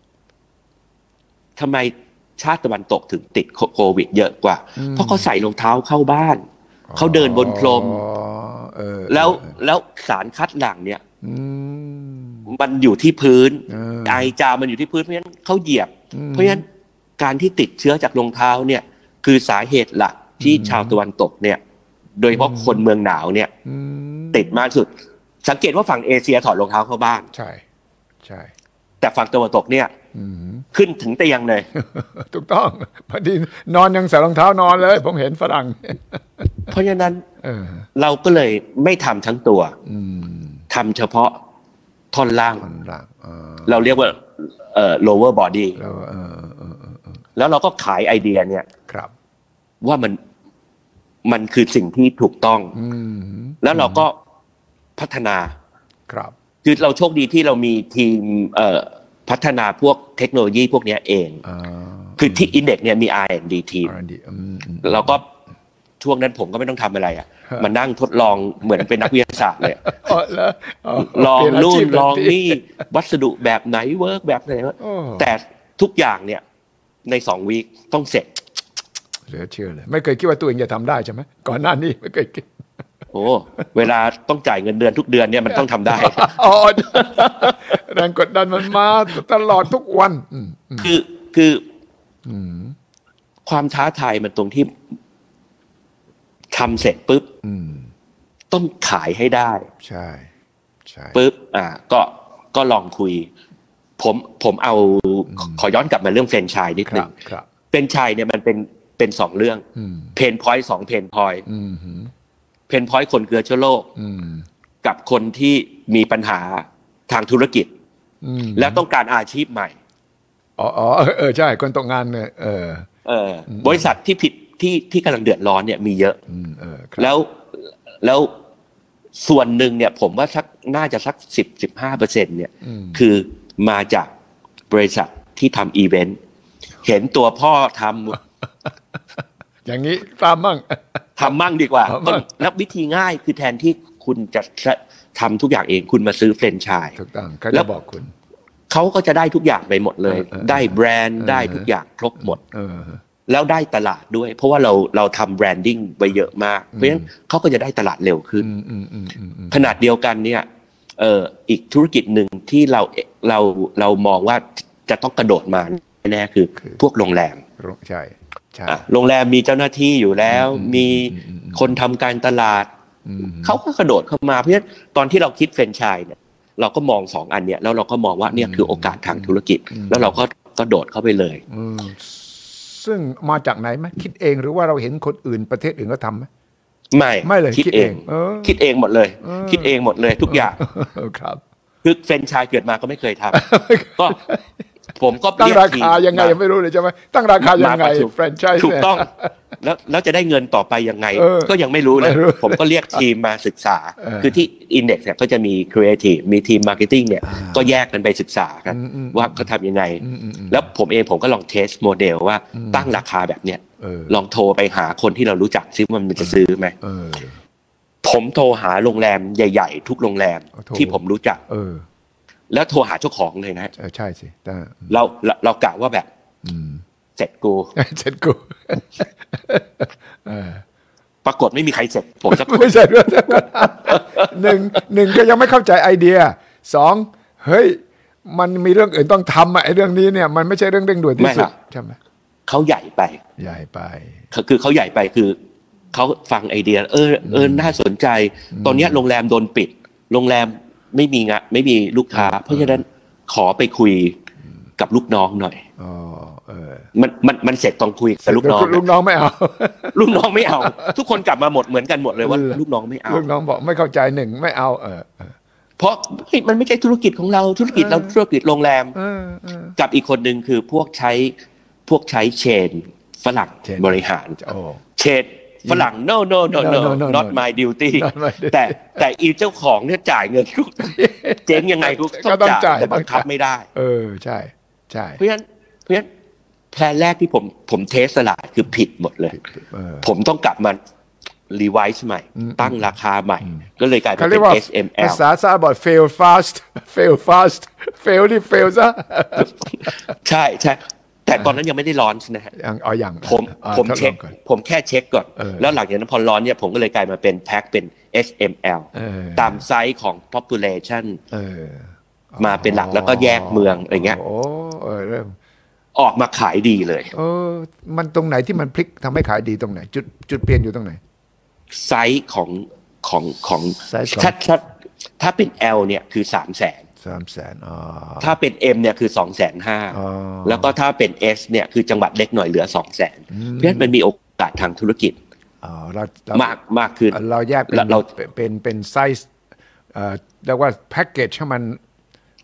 ทำไมชาติตะวันตกถึงติดโควิดเยอะกว่าเพราะเขาใส่รองเท้าเข้าบ้านเขาเดินบนพรมแล้วแล้วสารคัดหลั่งเนี่ยมันอยู่ที่พื้นไอจามมันอยู่ที่พื้นเพราะฉะนั้นเขาเหยียบเพราะฉะนั้นการที่ติดเชื้อจากรองเท้าเนี่ยคือสาเหตุหลักที่ชาวตะวันตกเนี่ยโดยเฉพาะคนเมืองหนาวเนี่ยติดมากสุดสังเกตว่าฝั่งเอเชียถอดรองเท้าเข้าบ้านใช่ใช่แต่ฝั่งตะวันตกเนี่ยขึ้นถึงเตียงเลยถูกต้องพอดีนอนยังใส่รองเท้านอนเลยผมเห็นฝรั่งเพราะฉะนั้นเราก็เลยไม่ทำทั้งตัวทำเฉพาะท่อนล่างเราเรียกว่าเอ่อ lower body แล้วเราก็ขายไอเดียเนี่ยว่ามันมันคือสิ่งที่ถูกต้องแล้วเราก็พัฒนาคือเราโชคดีที่เรามีทีมเอ่อพัฒนาพวกเทคโนโลยีพวกนี้เองคือที่ Index เนี่ยมี อาร์ แอนด์ ดี ทีมแล้วก็ช่วงนั้นผมก็ไม่ต้องทำอะไรอ่ะมานั่งทดลองเหมือนเป็นนักวิทยาศาสตร์เลยลองนู่นลองนี่วัสดุแบบไหนเวิร์กแบบไหนแต่ทุกอย่างเนี่ยในสองวีคต้องเสร็จเหลือเชื่อเลยไม่เคยคิดว่าตัวเองจะทำได้ใช่ไหมก่อนหน้านี้ไม่เคยคิดโอ้เวลาต้องจ่ายเงินเดือนทุกเดือนเนี่ยมันต้องทำได้อ๋อแรงกดดันมันมาตลอดทุกวันคือคือความท้าทายมันตรงที่ทำเสร็จปุ๊บต้องขายให้ได้ใช่ใช่ปุ๊บอ่าก็ก็ลองคุยผมผมเอาขอย้อนกลับมาเรื่องแฟรนไชส์นิดนึงแฟรนไชส์เนี่ยมันเป็นเป็นสองเรื่องเพนพอยต์สองเพนพอยต์เพนพอยต์คนเกลือเชื้อโรคกับคนที่มีปัญหาทางธุรกิจแล้วต้องการอาชีพใหม่อ๋ออ๋อเออใช่คนตกงานเนี่ยเออเออบริษัทที่ผิดที่ที่กำลังเดือดร้อนเนี่ยมีเยอะแล้วแล้วส่วนหนึ่งเนี่ยผมว่าสักน่าจะสักสิบสิบห้าเปอร์เซ็นต์เนี่ยคือมาจากบริษัทที่ทำอีเวนต์เห็นตัวพ่อทำอย่างนี้ตามมั่งทำมั่งดีกว่าแล้ววิธีง่ายคือแทนที่คุณจะทำทุกอย่างเองคุณมาซื้อแฟรนไชส์ถูกต้องเขาจะบอกคุณเขาก็จะได้ทุกอย่างไปหมดเลยได้แบรนด์ได้ทุกอย่างครบหมดแล้วได้ตลาดด้วยเพราะว่าเราเราทำแบรนดิ้งไปเยอะมากเพราะฉะนั้นเขาก็จะได้ตลาดเร็วขึ้นขนาดเดียวกันเนี่ยเอ่ออีกธุรกิจหนึ่งที่เราเราเรามองว่าจะต้องกระโดดมาแน่คือพวกโรงแรมใช่ใช่โรงแรมมีเจ้าหน้าที่อยู่แล้วมีคนทำการตลาดเขาก็กระโดดเข้ามาเพราะฉะนั้นตอนที่เราคิดแฟรนไชส์เนี่ยเราก็มองสองอันเนี่ยแล้วเราก็มองว่าเนี่ยคือโอกาสทางธุรกิจแล้วเราก็กระโดดเข้าไปเลยซึ่งมาจากไหนไหมคิดเองหรือว่าเราเห็นคนอื่นประเทศอื่นก็ทำไหมไม่ไม่เลยคิดเองคิดเองหมดเลยคิดเองหมดเลยทุกอย่างครับคือแฟรนไชส์เกิดมาก็ไม่เคยทำก็ผมก็ตั้งราคายังไงยังไม่รู้เลยใช่ไหมตั้งราคายังไงแฟรนไชส์ถูกต้องแล้วแล้วจะได้เงินต่อไปยังไงก็ยังไม่รู้เลยผมก็เรียกทีมมาศึกษาคือที่ Index เนี่ยก็จะมี Creative มีทีม Marketing เนี่ยก็แยกกันไปศึกษากันว่าเขาทำยังไงแล้วผมเองผมก็ลองเทสโมเดลว่าตั้งราคาแบบเนี้ยลองโทรไปหาคนที่เรารู้จักซิว่ามันจะซื้อไหมผมโทรหาโรงแรมใหญ่ๆทุกโรงแรมที่ผมรู้จักแล้วโทรหาเจ้าของเลยนะใช่สิเราเรากะว่าแบบเสร็จกูเสร็จกูปรากฏไม่มีใครเสร็จผมจะไม่ใช่ด้วยหนึ่งหนึ่งก็ยังไม่เข้าใจไอเดียสองเฮ้ยมันมีเรื่องอื่นต้องทำอะไอเรื่องนี้เนี่ยมันไม่ใช่เรื่องเร่งด่วนที่สุดใช่ไหมเขาใหญ่ไปใหญ่ไปคือเขาใหญ่ไปคือเขาฟังไอเดียเออเออน่าสนใจตอนนี้โรงแรมโดนปิดโรงแรมไม่มีงะไม่มีลูกค้าเพราะฉะนั้นขอไปคุยกับลูกน้องหน่อยอ๋อเออมันมันมันเสร็จต้องคุยกับลูกน้องลูกน้องไม่เอาลูกน้องไม่เอาทุกคนกลับมาหมดเหมือนกันหมดเลยว่าลูกน้องไม่เอาลูกน้องบอกไม่เข้าใจหนึ่งไม่เอาเออเพราะมันไม่ใช่ธุรกิจของเราธุรกิจเราธุรกิจโรงแรมกับอีกคนหนึ่งคือพวกใช้พวกใช้เชนฝรั่งบริหารเชนฝรั่ง no no no no not my duty แต่แต่อีเจ้าของเนี่ยจ่ายเงินเจ๊งยังไงก็ต้องจ่ายแต่บังคับไม่ได้เออใช่ใช่เพราะฉะนั้นเพราะฉะนั้นแพลนแรกที่ผมผมเทสตลาดคือผิดหมดเลยผมต้องกลับมารีไวซ์ใหม่ตั้งราคาใหม่ก็เลยกลายเป็น เอส เอ็ม แอลภาษาซาบอด fail fast fail fast fail นี่ fail ซะใช่ใช่แต่ตอนนั้นยังไม่ได้ร้อนนะฮะอ๋ออย่างผมผมเช็คผมแค่เช็คก่อนแล้วหลังจากนั้นพอร้อนเนี่ยผมก็เลยกลายมาเป็นแพ็คเป็น เอส เอ็ม แอล ตามไซส์ของ population มาเป็นหลักแล้วก็แยกเมืองอะไรเงี้ยโอ้เออเริ่มออกมาขายดีเลยเออมันตรงไหนที่มันพลิกทำให้ขายดีตรงไหนจุดจุดเปลี่ยนอยู่ตรงไหนไซส์ของของของถ้าถ้าถ้าเป็น L เนี่ยคือสามแสนสามแสนอ๋อถ้าเป็น M เนี่ยคือสองแสนห้าแล้วก็ถ้าเป็น S เนี่ยคือจังหวัดเล็กหน่อยเหลือสองแสนเพราะฉะนั้นมันมีโอกาสทางธุรกิจมากมากขึ้นเราแยกเป็นเราเป็นเป็นไซส์เอ่อเรียกว่าแพ็กเกจให้มัน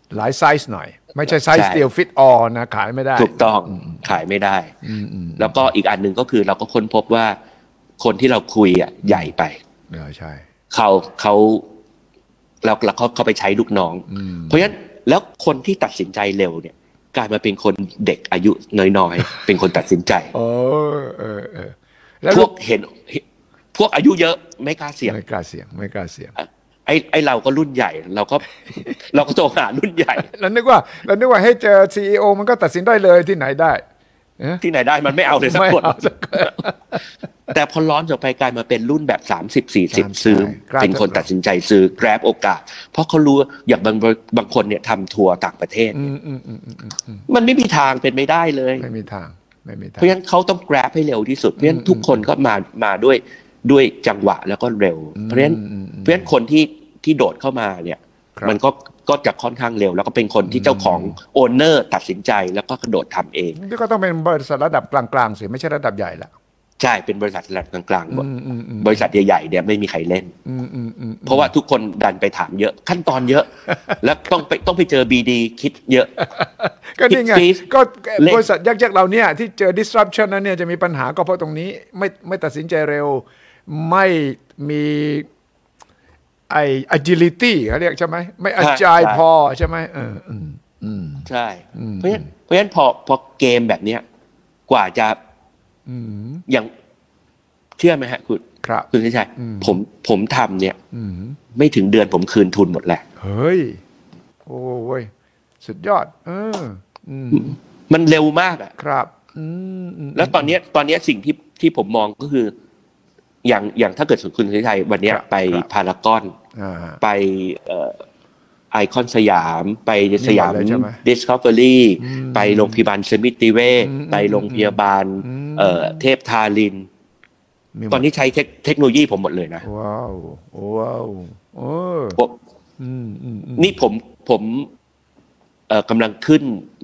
หลายไซส์หน่อยไม่ใช่ไซส์เดียวฟิตออนะขายไม่ได้ถูกต้องขายไม่ได้แล้วก็อีกอันหนึ่งก็คือเราก็ค้นพบว่าคนที่เราคุยอ่ะใหญ่ไปเออใช่เขาเขาเราเขาเขาไปใช้ลูกน้องเพราะฉะนั้นแล้วคนที่ตัดสินใจเร็วเนี่ยกลายมาเป็นคนเด็กอายุน้อยๆเป็นคนตัดสินใจโอ้เออเออพวกเห็นพวกอายุเยอะไม่กล้าเสี่ยงไม่กล้าเสี่ยงไม่กล้าเสี่ยงไอ้ไอ้เราก็รุ่นใหญ่เราก็เราก็โทรหารุ่นใหญ่เรานึกว่าเรานึกว่าให้เจอ ซี อี โอ มันก็ตัดสินได้เลยที่ไหนได้ที่ไหนได้มันไม่เอาเลยสักคนแต่พอร้อนจบไปกลายมาเป็นรุ่นแบบสามสิบ สี่สิบซื้อเป็นคนตัดสินใจซื้อ grab โอกาสเพราะเขารู้อย่างบางบางคนเนี่ยทำทัวร์ต่างประเทศมันไม่มีทางเป็นไม่ได้เลยไม่มีทางไม่มีทางเพราะฉะนั้นเขาต้อง grab ให้เร็วที่สุดเพราะฉะนั้นทุกคนก็มามาด้วยด้วยจังหวะแล้วก็เร็วเพราะฉะนั้นเพราะฉะนั้นคนที่ที่โดดเข้ามาเนี่ยมันก็ก็จะค่อนข้างเร็วแล้วก็เป็นคนที่เจ้าของโอนเนอร์ตัดสินใจแล้วก็กระโดดทำเองก็ต้องเป็นบริษัทระดับกลางๆสิไม่ใช่ระดับใหญ่ละใช่เป็นบริษัทระดับกลางๆหมดบริษัทใหญ่ๆเนี่ยไม่มีใครเล่นเพราะว่าทุกคนดันไปถามเยอะขั้นตอนเยอะแล้วต้องไปต้องไปเจอ บี ดี คิดเยอะก็นี่ไงก็บริษัทยักษ์ๆเราเนี่ยที่เจอ disruption นั้นเนี่ยจะมีปัญหาก็เพราะตรงนี้ไม่ไม่ตัดสินใจเร็วไม่มีไอ้ agility เขาเรียกใช่ไหมไม่ agile พอใช่ไหมเอออืมใช่เพราะฉะนั้นเพราะฉะนั้นพอพอเกมแบบเนี้ยกว่าจะอย่างเชื่อไหมฮะคุณคุณชัยผมผมทำเนี่ยไม่ถึงเดือนผมคืนทุนหมดแหละเฮ้ยโอ้ยสุดยอดเออมันเร็วมากอ่ะครับแล้วตอนนี้ตอนนี้สิ่งที่ที่ผมมองก็คืออย่างอย่างถ้าเกิดคุณชัยวันนี้ไปพารากอนไปไอคอนสยามไปสยามดิสคัฟเวอรี่ไปโรงพยาบาลสมิติเวชไปโรงพยาบาลเทพทารินตอนนี้ใช้เทคโนโลยีผมหมดเลยนะว้าวว้าวโอ้นี่ผมผมกำลังขึ้น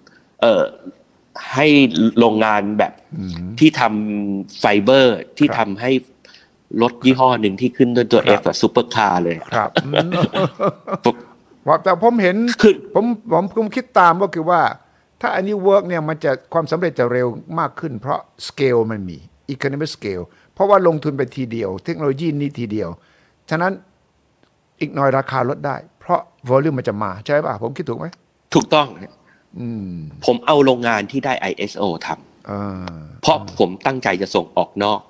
ให้โรงงานแบบที่ทำไฟเบอร์ที่ทำให้รถยี่ห้อหนึ่งที่ขึ้นด้วยตัว F อะซุปเปอร์คาร์เลยครับว่าแต่ผมเห็นผมผมผมคิดตามก็คือว่าถ้าอันนี้เวิร์กเนี่ยมันจะความสำเร็จจะเร็วมากขึ้นเพราะสเกลมันมี economic scale เพราะว่าลงทุนไปทีเดียวเทคโนโลยีนี้ทีเดียวฉะนั้นอีกหน่อยราคาลดได้เพราะ volume มันจะมาใช่ป่ะผมคิดถูกไหมถูกต้องผมเอาโรงงานที่ได้ ไอ เอส โอ ทำเพราะผมตั้งใจจะส่งออกนอก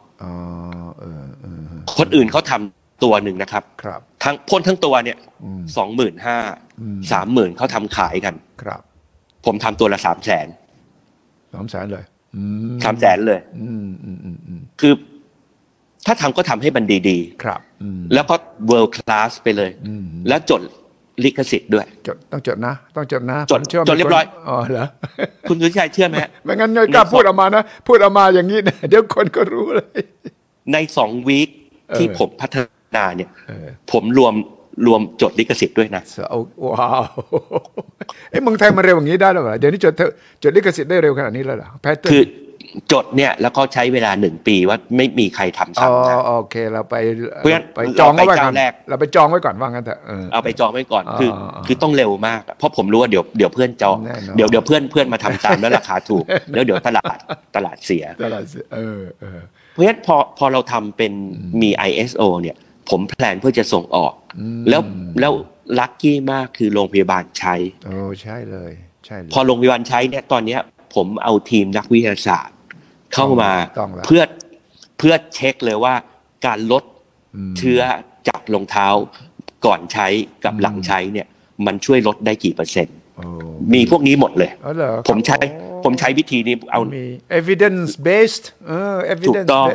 คนอื่นเขาทำตัวหนึ่งนะครับทั้งพ่นทั้งตัวเนี่ยสองหมื่นห้าสามหมื่นเขาทำขายกันครับผมทำตัวละสามแสนสามแสนเลยสามแสนเลยคือถ้าทำก็ทำให้มันดีๆครับแล้วก็ world class ไปเลยแล้วจดลิขสิทธิ์ด้วยจดต้องจดนะต้องจดนะจดจดเรียบร้อยอ๋อเหรอคุณสุชัยเชื่อไหมไม่งั้นไม่กล้าพูดออกมานะพูดออกมาอย่างนี้เดี๋ยวคนก็รู้เลยในสองวีคที่ผมพัฒนาเนี่ยผมรวมรวมจดลิขสิทธิ์ด้วยนะว้าวไอ้เมืองไทยมันเร็วอย่างนี้ได้หรอเดี๋ยวนี้จดจดลิขสิทธิ์ได้เร็วขนาดนี้เลยเหรอแพทเทิร์นคือจดเนี่ยแล้วก็ใช้เวลาหนึ่งปีว่าไม่มีใครทำซ้ำนะโอเคเราไปไปจองไว้ก่อนเราไปจองไว้ก่อนว่างั้นเถอะเอาไปจองไว้ก่อนคือคือต้องเร็วมากเพราะผมรู้ว่าเดี๋ยวเดี๋ยวเพื่อนจองเดี๋ยวเดี๋ยวเพื่อนเพื่อนมาทำตามแล้วราคาถูกแล้วเดี๋ยวตลาดตลาดเสียตลาดเสียเออเออเพราะฉะนั้นพอพอเราทำเป็นมี ไอ เอส โอ เนี่ยผมแพลนเพื่อจะส่งออกแล้วแล้วลัคกี้มากคือโรงพยาบาลใช้โอ้ใช่เลยใช่พอโรงพยาบาลใช้เนี่ยตอนนี้ผมเอาทีมนักวิทยาศาสตร์เข้ามาเพื่อเพื่อเช็คเลยว่าการลดเชื้อจากรองเท้าก่อนใช้กับหลังใช้เนี่ยมันช่วยลดได้กี่เปอร์เซ็นต์มีพวกนี้หมดเลยผมใช้ผมใช้วิธีนี้เอา evidence based เออ evidence ถูกต้อง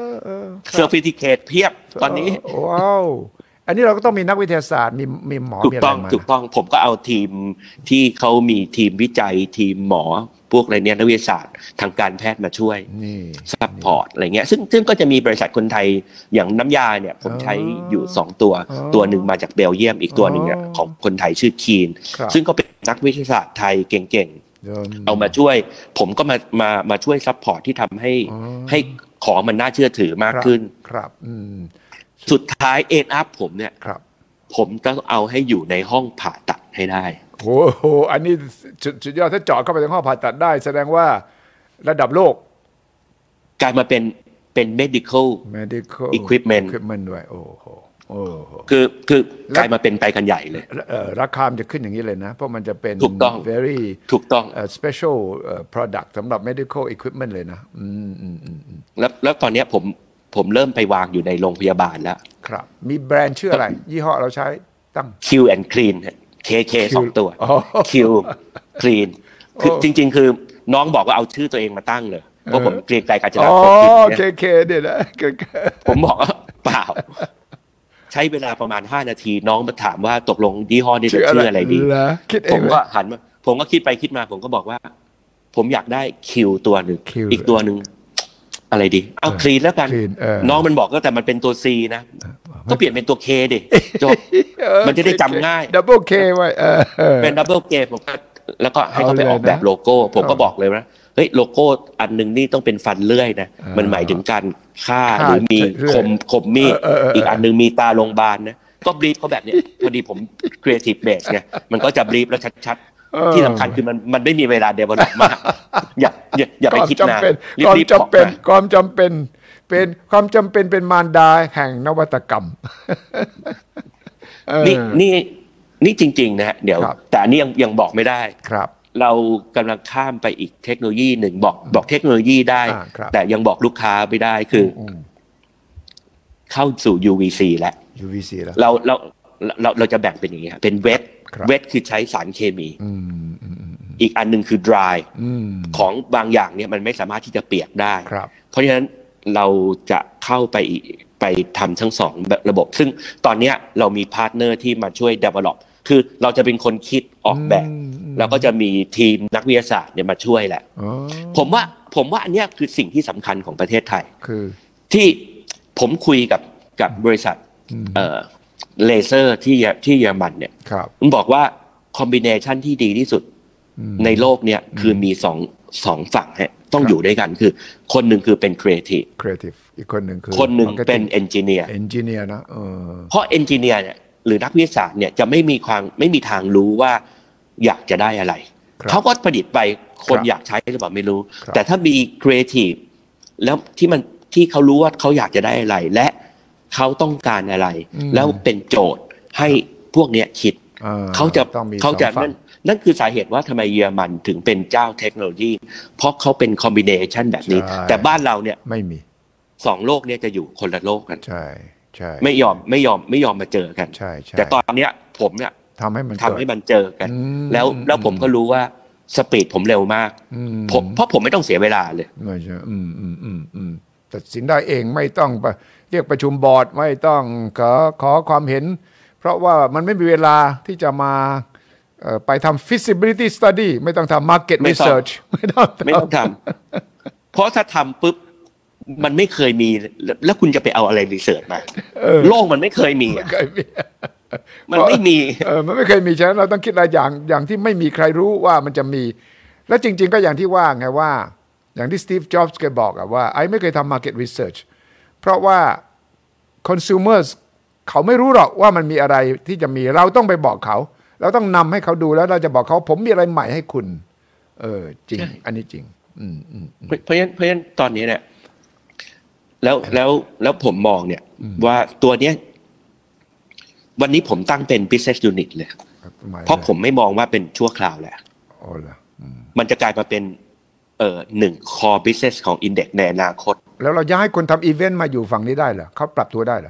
certificate เพียบตอนนี้ว้าวอันนี้เราก็ต้องมีนักวิทยาศาสตร์มีมีหมอถูกต้องถูกต้องผมก็เอาทีมที่เขามีทีมวิจัยทีมหมอพวกอะไรเนี้ยนักวิทยาศาสตร์ทางการแพทย์มาช่วยซัพพอร์ตอะไรเงี้ยซึ่งซึ่งก็จะมีบริษัทคนไทยอย่างน้ำยาเนี่ยผมใช้อยู่สองตัวตัวหนึ่งมาจากเบลเยียมอีกตัวหนึ่งเนี่ยของคนไทยชื่อคีนซึ่งก็เป็นนักวิทยาศาสตร์ไทยเก่งๆเอามาช่วยผมก็มามามาช่วยซัพพอร์ตที่ทำให้ให้ของมันน่าเชื่อถือมากขึ้นครับสุดท้ายเอ็นอัพผมเนี่ยผมต้องเอาให้อยู่ในห้องผ่าตัดให้ได้โอ้โหอันนี้สุดยอดถ้าเจาะเข้าไปในห้องผ่าตัดได้แสดงว่าระดับโลกกลายมาเป็นเป็น medical medical equipment equipment ด้วยโอ้โหโอ้โหคือคือกลายมาเป็นไปกันใหญ่เลยราคามันจะขึ้นอย่างนี้เลยนะเพราะมันจะเป็นถูกต้อง very ถูกต้อง special product สำหรับ medical equipment เลยนะอืมอืมอืมแล้วแล้วตอนนี้ผมผมเริ่มไปวางอยู่ในโรงพยาบาลแล้วครับมีแบรนด์ชื่ออะไรยี่ห้อเราใช้ตั้ง Q and Clean เค เค สองตัว Q Clean คือจริงๆคือน้องบอกว่าเอาชื่อตัวเองมาตั้งเลยเพราะผมเกรงใจการจะรับคนผิดเนี่ยเค เคเนี่ยนะผมบอกว่าเปล่าใช้เวลาประมาณห้านาทีน้องมาถามว่าตกลงยี่ห้อนี้จะชื่ออะไรดีผมก็หันมาผมก็คิดไปคิดมาผมก็บอกว่าผมอยากได้ Q ตัวหนึ่งอีกตัวหนึ่งอะไรดีเอาคลีนแล้วกันน้องมันบอกก็แต่มันเป็นตัว C นะก็เปลี่ยนเป็นตัว K ดิจบมันจะได้จำง่ายดับเบิล K ไว้เป็นดับเบิล K ผมก็แล้วก็ให้เขาไปออกแบบโลโก้ผมก็บอกเลยว่าเฮ้ยโลโก้อันนึงนี่ต้องเป็นฟันเลื่อยนะมันหมายถึงการฆ่าหรือมีคมคมมีดอีกอันนึงมีตาโรงพยาบาลนะก็บรีฟเขาแบบนี้พอดีผม creative base ไงมันก็จะบรีฟแล้วชัดๆที่สำคัญคือมันมันไม่มีเวลา develop มากอย่าอย่าอย่าไปคิดนานความจำเป็นความจำเป็นเป็นความจำเป็นเป็นมารดาแห่งนวัตกรรมนี่นี่นี่จริงๆนะฮะเดี๋ยวแต่อันนี้ยังยังบอกไม่ได้ครับเรากำลังข้ามไปอีกเทคโนโลยีหนึ่งบอกบอกเทคโนโลยีได้แต่ยังบอกลูกค้าไม่ได้คือเข้าสู่ ยู วี ซี แล้วยู วี ซี แล้วเราเราเราเราจะแบ่งเป็นอย่างนี้ครับเป็นเวทเวทคือใช้สารเคมีอีกอันนึงคือ dry ของบางอย่างเนี่ยมันไม่สามารถที่จะเปียกได้เพราะฉะนั้นเราจะเข้าไปไปทำทั้งสองระบบซึ่งตอนนี้เรามีพาร์ทเนอร์ที่มาช่วย develop คือเราจะเป็นคนคิดออกแบบแล้วก็จะมีทีมนักวิทยาศาสตร์เนี่ยมาช่วยแหละผมว่าผมว่าอันนี้คือสิ่งที่สำคัญของประเทศไทยคือที่ผมคุยกับกับบริษัทเอ่อเลเซอร์ที่ที่เยอรมันเนี่ยมันบอกว่าคอมบิเนชันที่ดีที่สุดในโลกเนี่ยคือมีสองสองฝั่งฮะต้องอยู่ด้วยกันคือคนหนึ่งคือเป็นครีเอทีฟครีเอทีฟอีกคนหนึ่งคือคนหนึ่งเป็นเอนจิเนียร์เอนจิเนียร์นะเออเพราะเอนจิเนียร์เนี่ยหรือนักวิทยาศาสตร์เนี่ยจะไม่มีความไม่มีทางรู้ว่าอยากจะได้อะไรเขาก็ประดิษฐ์ไปคนอยากใช้หรือเปล่าไม่รู้แต่ถ้ามีครีเอทีฟแล้วที่มันที่เขารู้ว่าเขาอยากจะได้อะไรและเขาต้องการอะไรแล้วเป็นโจทย์ให้พวกเนี้ยคิดเขาจะเขาจะนั่นนั่นคือสาเหตุว่าทำไมเยอรมันถึงเป็นเจ้าเทคโนโลยีเพราะเขาเป็นคอมบิเนชันแบบนี้แต่บ้านเราเนี่ยไม่มีสองโลกเนี่ยจะอยู่คนละโลกกันใช่ใช่ไม่ยอมไม่ยอมไม่ยอมมาเจอกันใช่ใช่แต่ตอนเนี้ยผมเนี่ยทำให้มันทำให้มันเจอกันแล้วแล้วผมก็รู้ว่าสปีดผมเร็วมากผมเพราะผมไม่ต้องเสียเวลาเลยไม่ใช่อืมอืมอืมอืมตัดสินได้เองไม่ต้องเรียกประชุมบอร์ดไม่ต้องขอขอความเห็นเพราะว่ามันไม่มีเวลาที่จะมาไปทำ feasibility study ไม่ต้องทำ market research ไม่ต้องไม่ต้องทำเพราะถ้าทำปุ๊บมันไม่เคยมีแล้วคุณจะไปเอาอะไรรีเสิร์ชมาโลกมันไม่เคยมีมันไม่มีเออมันไม่เคยมีฉะนั้นเราต้องคิดอะไรอย่างอย่างที่ไม่มีใครรู้ว่ามันจะมีและจริงๆก็อย่างที่ว่าไงว่าอย่างที่สตีฟจ็อบส์เคยบอกอะว่าไอ้ไม่เคยทำ market research เพราะว่า consumers เขาไม่รู้หรอกว่ามันมีอะไรที่จะมีเราต้องไปบอกเขาเราต้องนำให้เขาดูแล้วเราจะบอกเขาผมมีอะไรใหม่ให้คุณเออจริงอันนี้จริงอืมอืมเพราะฉะนั้นเพราะฉะนั้นตอนนี้เนี่ยแล้วแล้วแล้วผมมองเนี่ยว่าตัวเนี้ยวันนี้ผมตั้งเป็น business unit เลยเพราะผมไม่มองว่าเป็นชั่วคราวแหละมันจะกลายมาเป็นเอ่อหนึ่ง core business ของ Index ในอนาคตแล้วเราจะให้คนทำอีเวนต์มาอยู่ฝั่งนี้ได้เหรอเขาปรับตัวได้เหรอ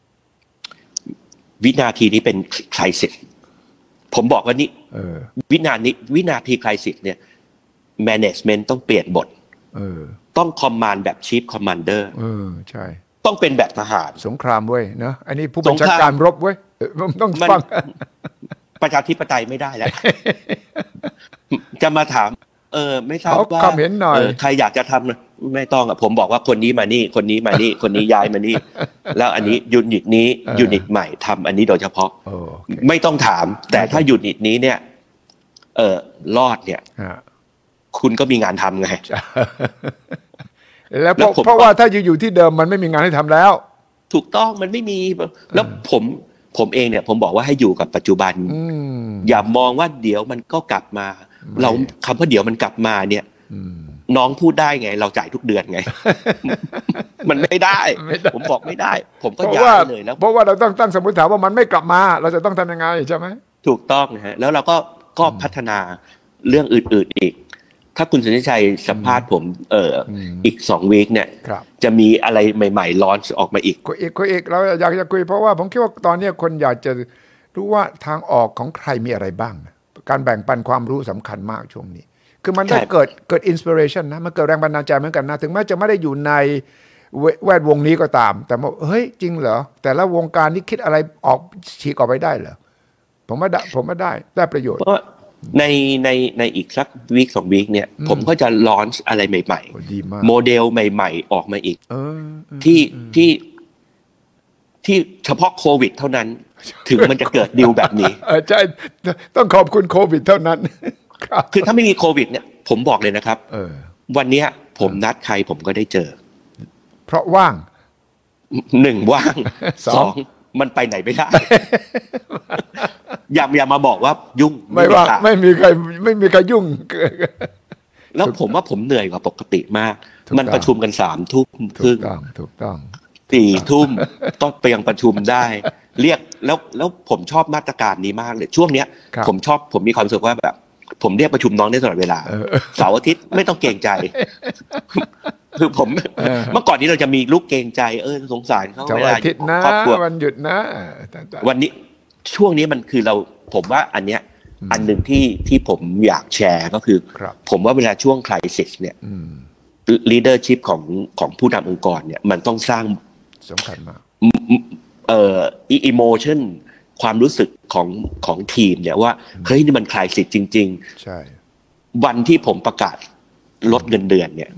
วินาทีนี้เป็น crisis ผมบอกว่านี่วินาทีวินาที crisis เนี่ย management ต้องเปลี่ยนบทต้อง command แบบ chief commander เออใช่ต้องเป็นแบบทหารสงครามเว้ยเนาะอันนี้ผู้บัญชาการรบเว้ยต้องฟังประชาธิปไตยไม่ได้แล้วจะมาถามเออไม่ทราบว่าใครอยากจะทำนะไม่ต้องอ่ะผมบอกว่าคนนี้มานี่คนนี้มานี่คนนี้ย้ายมานี่แล้วอันนี้ยูนิตนี้ยูนิตใหม่ทำอันนี้โดยเฉพาะไม่ต้องถามแต่ถ้ายูนิตนี้เนี่ยเออรอดเนี่ยคุณก็มีงานทำไงแล้วเพราะเพราะว่าถ้าอยู่ที่เดิมมันไม่มีงานให้ทำแล้วถูกต้องมันไม่มีแล้วผมผมเองเนี่ยผมบอกว่าให้อยู่กับปัจจุบันอย่ามองว่าเดี๋ยวมันก็กลับมาเราคำว่าเดี๋ยวมันกลับมาเนี่ยน้องพูดได้ไงเราจ่ายทุกเดือนไง มันไม่ได้ผมบอกไม่ได้ผมก็ย้ายเลยแล้วเพราะว่าเราต้องตั้งสมมติฐานว่ามันไม่กลับมาเราจะต้องทำยังไงใช่ไหมถูกต้องนะฮะแล้วเราก็ก็พัฒนาเรื่องอื่นๆอีกถ้าคุณสุนิชัยสัมภาษณ์ผมเอ่ออีกสองวีคเนี่ยจะมีอะไรใหม่ๆลอนช์ออกมาอีกคุยอีกคุยอีกเราอยากจะคุยเพราะว่าผมคิดว่าตอนนี้คนอยากจะรู้ว่าทางออกของใครมีอะไรบ้างการแบ่งปันความรู้สำคัญมากช่วงนี้คือมันได้เกิดเกิดอินสปิเรชันนะมันเกิดแรงบันดาลใจเหมือนกันนะถึงแม้จะไม่ได้อยู่ในแวดวงนี้ก็ตามแต่ว่าเฮ้ยจริงเหรอแต่ละวงการนี้คิดอะไรออกฉีกออกไปได้เหรอผมว่าผมว่าได้ได้ประโยชน์เพราะในในในอีกสักวีคสองวีคเนี่ยผมก็จะลอนช์อะไรใหม่ๆโมเดลใหม่ๆออกมาอีกที่ที่ที่เฉพาะโควิดเท่านั้นถึงมันจะเกิดดิวแบบนี้ใช่ต้องขอบคุณโควิดเท่านั้นคือถ้าไม่มีโควิดเนี่ยผมบอกเลยนะครับวันนี้ผมนัดใครผมก็ได้เจอเพราะว่างหนึ่งว่างสองมันไปไหนไม่ได้อย่าอย่ามาบอกว่ายุ่งไม่ว่าไม่มีใครไม่มีใครยุ่งแล้วผมว่าผมเหนื่อยกว่าปกติมากมันประชุมกันสามทุ่มครึ่งถูกต้องถูกต้องสี่ทุ่มต้องไปยังประชุมได้เรียกแล้วแล้วผมชอบมาตรการนี้มากเลยช่วงเนี้ยผมชอบผมมีความรู้สึกว่าแบบผมเรียกประชุมน้องได้ตลอดเวลาเสาร์อาทิตย์ไม่ต้องเกรงใจคือผมเมื่อก่อนนี้เราจะมีลูกเกรงใจเออสงสารเขาเวลาอาทิตย์นะวันหยุดนะวันนี้ช่วงนี้มันคือเราผมว่าอันเนี้ยอันหนึ่งที่ที่ผมอยากแชร์ก็คือผมว่าเวลาช่วงไครซิสเนี่ยลีดเดอร์ชิพของของผู้นำองค์กรเนี่ยมันต้องสร้างสำคัญมากเอ่ออิโมชันความรู้สึกของของทีมเนี่ยว่าเฮ้ยนี่มันไครซิสจริงๆใช่วันที่ผมประกาศลดเงินเดือนเนี่ย